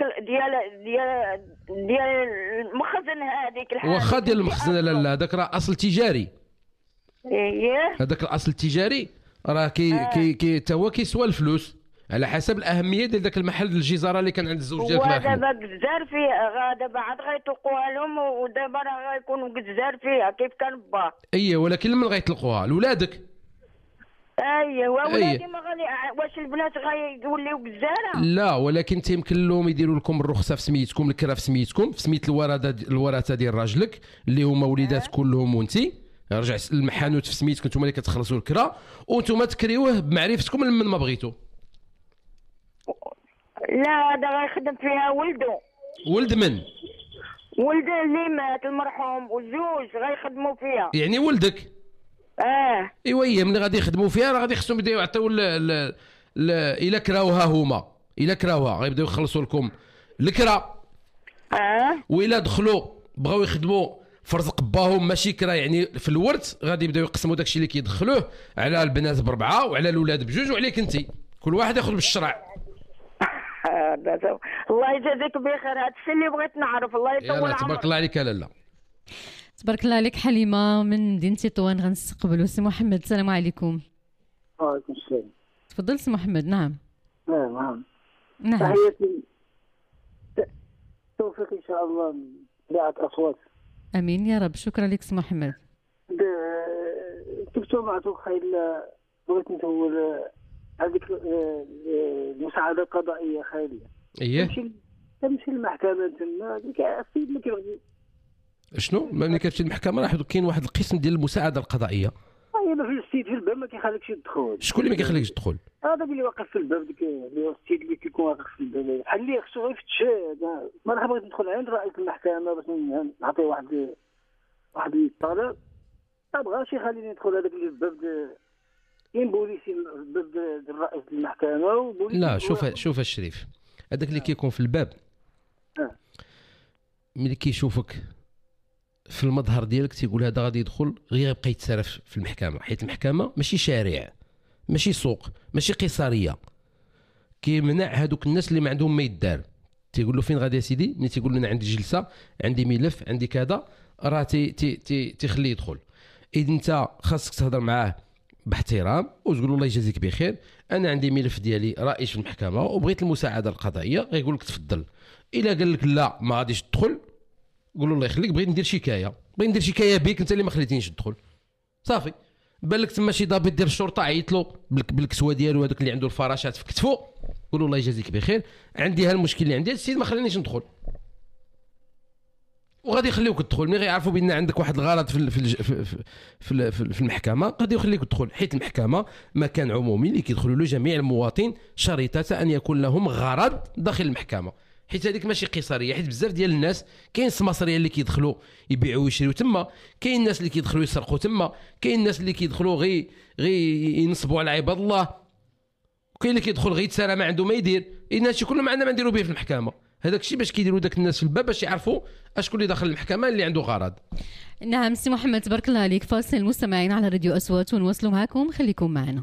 ديال المخزن، هذيك الحاجه واخا ديال المخزن لا هذاك راه اصل تجاري. اييه هذاك الاصل التجاري راه كي تا هو كيسوى الفلوس على حسب الاهميه ديال ذاك المحل الجزاره اللي كان عند الزوج ديالك. ودابا قزار فيها، دابا عاد غيطلقوها لهم ودابا راه غيكونوا قزار فيها كيف كان با. اييه ولكن لمن غيطلقوها؟ لولادك. اييه ولادي ما غادي. واش البنات غيوليو قزاره؟ لا ولكن تيمكن لهم يديروا لكم الرخصه في سميتكم، الكرا في سميتكم، في سميت الورثه ديال راجلك اللي هما وليدات كلهم وانتي. رجع المحانوت في سميتكم نتوما اللي كتخلصوا الكرا، وانتوما تكريوه بمعرفتكم من ما بغيتوا. لا هذا غيخدم فيها ولده. ولد من؟ ولد اللي مات المرحوم والزوج غيخدموا فيها. يعني ولدك؟ ايوا هي ملي غادي يخدموا فيها راه غادي خصهم يبداو يعطيو الا كراوها هما، الا كراوها غيبداو يخلصوا لكم الكرا. وإلا دخلوا بغاو يخدموا فرزق باهم ماشي كرا، يعني في الورث غادي يبداو يقسموا داكشي اللي كيدخلوه على البنات ب4 وعلى الاولاد ب2 وعليك انت، كل واحد ياخذ بالشرع. الله يجازيك بخير، هذا الشيء اللي بغيت نعرف. الله يطول عمرك. تبارك الله عليك. لالا تبارك الله عليك. حليمه من مدينه تطوان غنستقبلوا سي محمد. السلام عليكم. وعليكم السلام. تفضل سي محمد. نعم نعم تحياتي، توفيق ان شاء الله من اذاعه اصوات. امين يا رب. شكرا لك سي محمد. دكتور معتوق خير، بغيت نسول هذيك المساعده القضائيه خيريه. تمشي للمحكمه تما ديك السيد اللي كيبغي شنو ملي كتمشي للمحكمه راه كاين واحد القسم ديال المساعده القضائيه. ما في السيد في الباب ما كيخليكش تدخل. شكون اللي ما كيخليكش تدخل؟ هذاك اللي واقف في الباب، ديك السيد اللي كيكون واقف في الباب بحال اللي خصو غير يفتش. ما بغيت ندخل عند رئيس المحكمه باش نعطيه واحد الطلب، ما بغاش يخليني ندخل. هذاك اللي في الباب كاين بوليسي الباب ديال رئيس المحكمه وبوليسي. لا شوف الشريف، هذاك اللي كيكون في الباب ملي كيشوفك في المظهر ديالك تيقول هذا غادي يدخل غير يبقى يتصرف في المحكمه، حيت المحكمه ماشي شارع، ماشي سوق، ماشي قيصريه. كيمنع هذوك الناس اللي ما عندهم ما يدار. تيقول له فين غادي يا سيدي؟ ملي تيقول له انا عندي جلسه، عندي ملف، عندي كذا، راه تيخليه يدخل. اذا انت خاصك تهضر معاه باحترام وتقول له الله يجازيك بخير، انا عندي ملف ديالي رئيس في المحكمه وبغيت المساعده القضائيه. غيقول لك تفضل. الا قال لك لا ما غاديش تدخل، قول له الله يخليك بغيت ندير شكايه، بك انت اللي ما خليتينيش ندخل. صافي. بان لك تما شي ضابط ديال الشرطه عيط له بالكسوه ديالو هذاك اللي عنده الفراشات في كتفو، قول له الله يجازيك بخير، عندي هالمشكل اللي عندي، السيد ما خلانيش ندخل. وغادي يخليوك تدخل. ملي غيعرفوا بان عندك واحد الغلط في المحكمه غادي يخليك تدخل، حيت المحكمه مكان عمومي اللي كيدخلوا له جميع المواطنين، شريطه ان يكون لهم غرض داخل المحكمه، حيت هذيك ماشي قيصريه. حيت بزاف ديال الناس كاين السماسريه اللي كيدخلوا يبيعوا ويشريوا تما، كاين الناس اللي كيدخلوا يسرقوا تما، كاين الناس اللي كيدخلوا غير ينصبوا على عباد الله، وكاين اللي كيدخل غير يتسارى ما عنده ما يدير. اذا هادشي كله ما عندنا ما نديروا به في المحكمه. هذاك الشيء باش كيديروا داك الناس في الباب باش يعرفوا اشكون اللي داخل المحكمه اللي عنده غرض. نعم سي محمد تبارك الله عليك. فاصل المستمعين على راديو أصوات ونواصلوا معكم، خليكم معنا.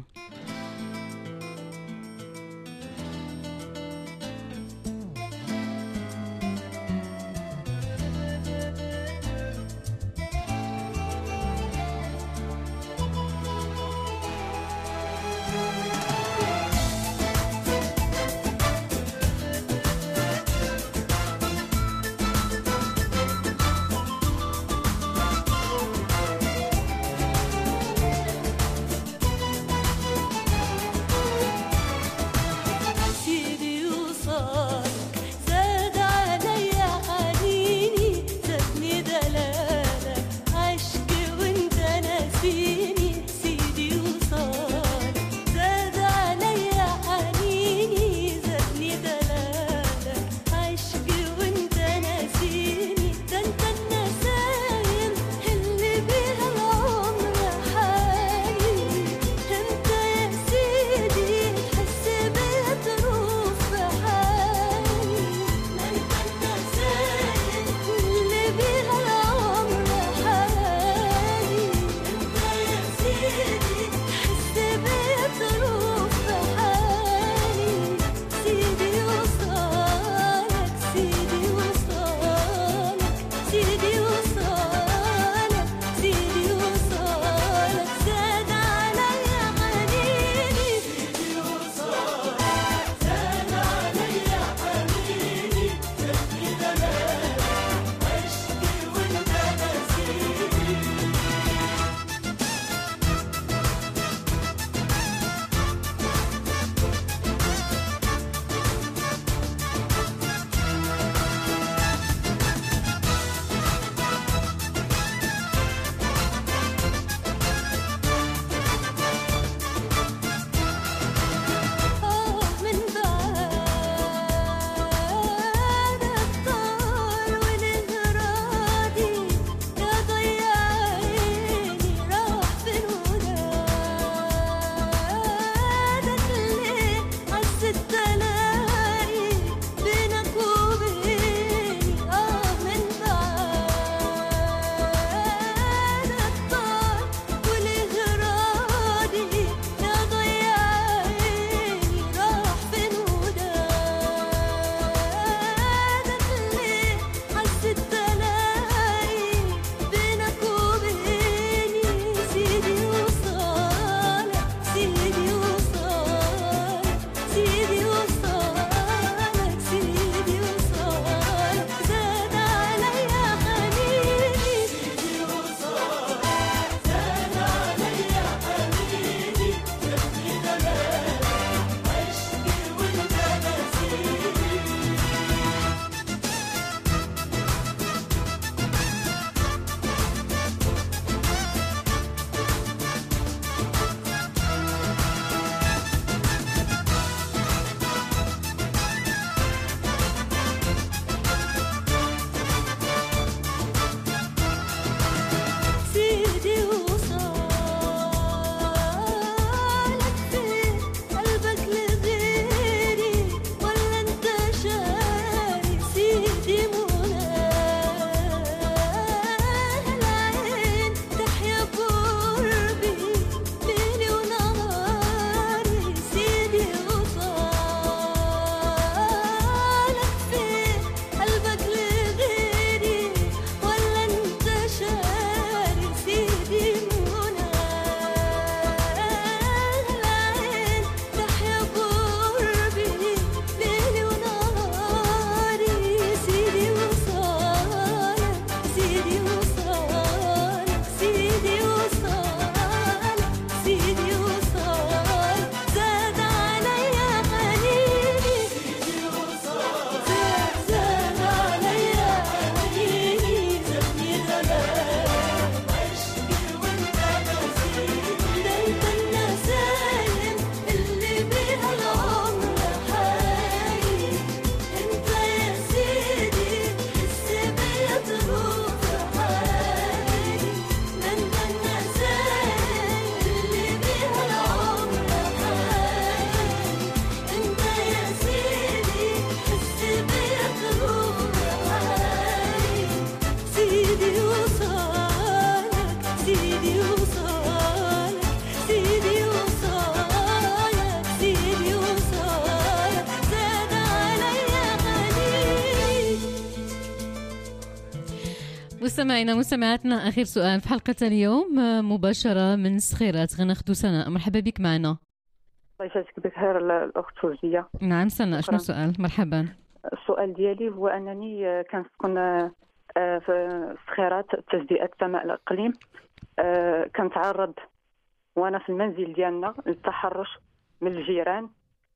مستمعينا مستمعاتنا، آخر سؤال في حلقة اليوم مباشرة من سخيرات. غناخدو سناء، مرحبا بك معنا. الله يجازيك بخير الأخت فوزية. نعم سناء، شنو السؤال؟ مرحبا. السؤال ديالي هو أنني كنسكن في سخيرات تجزئة سماء الإقليم. كنتعرض وأنا في المنزل ديالنا للتحرش من الجيران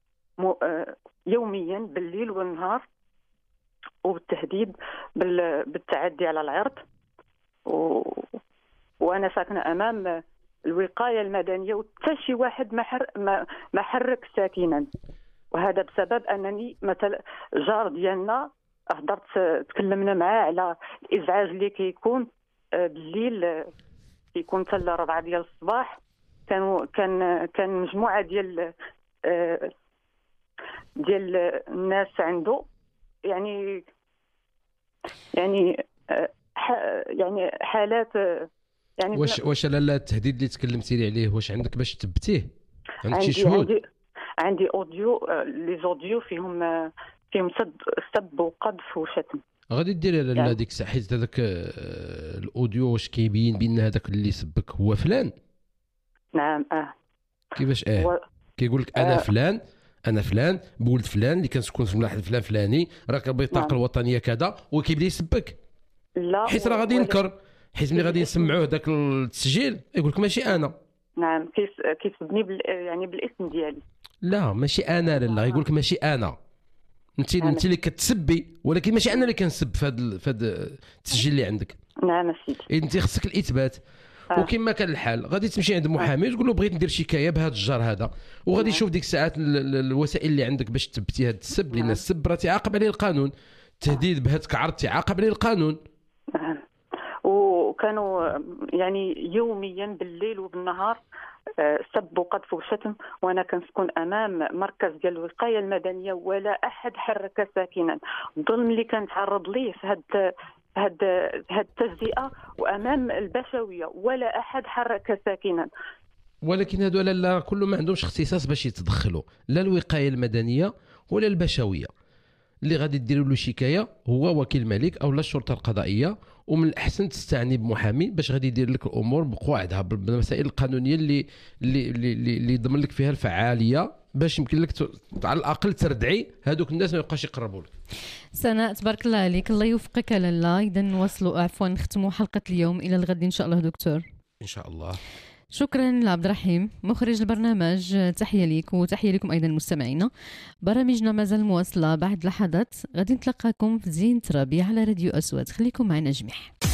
يوميا بالليل والنهار، وبالتهديد بالتعدي على العرض، وانا ساكنه امام الوقايه المدنيه وحتى شي واحد ما حرك ساكنا. وهذا بسبب انني مثلا جار ديالنا هضرت تكلمنا معاه على الازعاج اللي كيكون بالليل، كيكون حتى 4 ديال الصباح. كان مجموعه ديال الناس عنده، يعني حالات يعني. واش لالا التهديد اللي تكلمتي لي عليه واش عندك باش تثبتيه؟ عندك شي شهود؟ عندي اوديو، لي زوديو فيهم سب وقذف وشتم. غادي ديري لالا ديك الساعه، حيت هذاك الاوديو واش كيبين بان هذاك اللي سبك هو فلان؟ نعم. كيفاش كيقول لك انا فلان بولد فلان اللي كنسكن في الملاحظ فلان فلاني، راك البطاقه الوطنيه كذا، وكيبدا يسبك. لا، حيت راه غادي ينكر، حيت ملي غادي نسمعوه داك التسجيل يقول لك ماشي انا. نعم، كيسبني يعني بالاسم ديالي. لا ماشي انا لالا، يقول لك ماشي انا، انت اللي كتسبي، ولكن ماشي انا اللي كنسب في هذا التسجيل اللي عندك. نعم سيدي، انت خصك الاثبات. وكما كان الحال غادي تمشي عند محامي وتقول له بغيت ندير شكايه بهذا الجار هذا، وغادي يشوف ديك الساعات الوسائل اللي عندك باش تثبتي هذا السب، لان السب راه تعاقب عليه القانون، التهديد بهذاك عرض تعاقب عليه القانون. وكانوا يعني يوميا بالليل وبالنهار سب وقذف وشتم، وانا كنسكن امام مركز ديال الوقايه المدنيه ولا احد حرك ساكنا. الظلم اللي كنتعرض ليه في هاد التجزئه وامام البشويه ولا احد حرك ساكنا. ولكن هذو لا كله ما عندهمش اختصاص باش يتدخلوا، لا الوقايه المدنيه ولا البشويه. اللي غادي ديروا له شكايه هو وكيل الملك او لا الشرطه القضائيه، ومن الاحسن تستعني بمحامي باش غادي يدير لك الامور بقواعدها بالمسائل القانونيه اللي يضمن لك فيها الفعاليه، باش يمكن لك على الاقل تردعي هذوك الناس ما يبقاش يقربوا لك. سناء تبارك الله عليك، الله يوفقك لالا. اذا نواصلوا نختموا حلقه اليوم الى الغد ان شاء الله دكتور. ان شاء الله. شكرا لعبد الرحيم مخرج البرنامج، تحيه ليك وتحيه لكم ايضا مستمعينا. برامجنا مازال مواصله بعد لحظات، غادي نتلقاكم في زينة ربيع على راديو اسود، خليكم معنا جميع.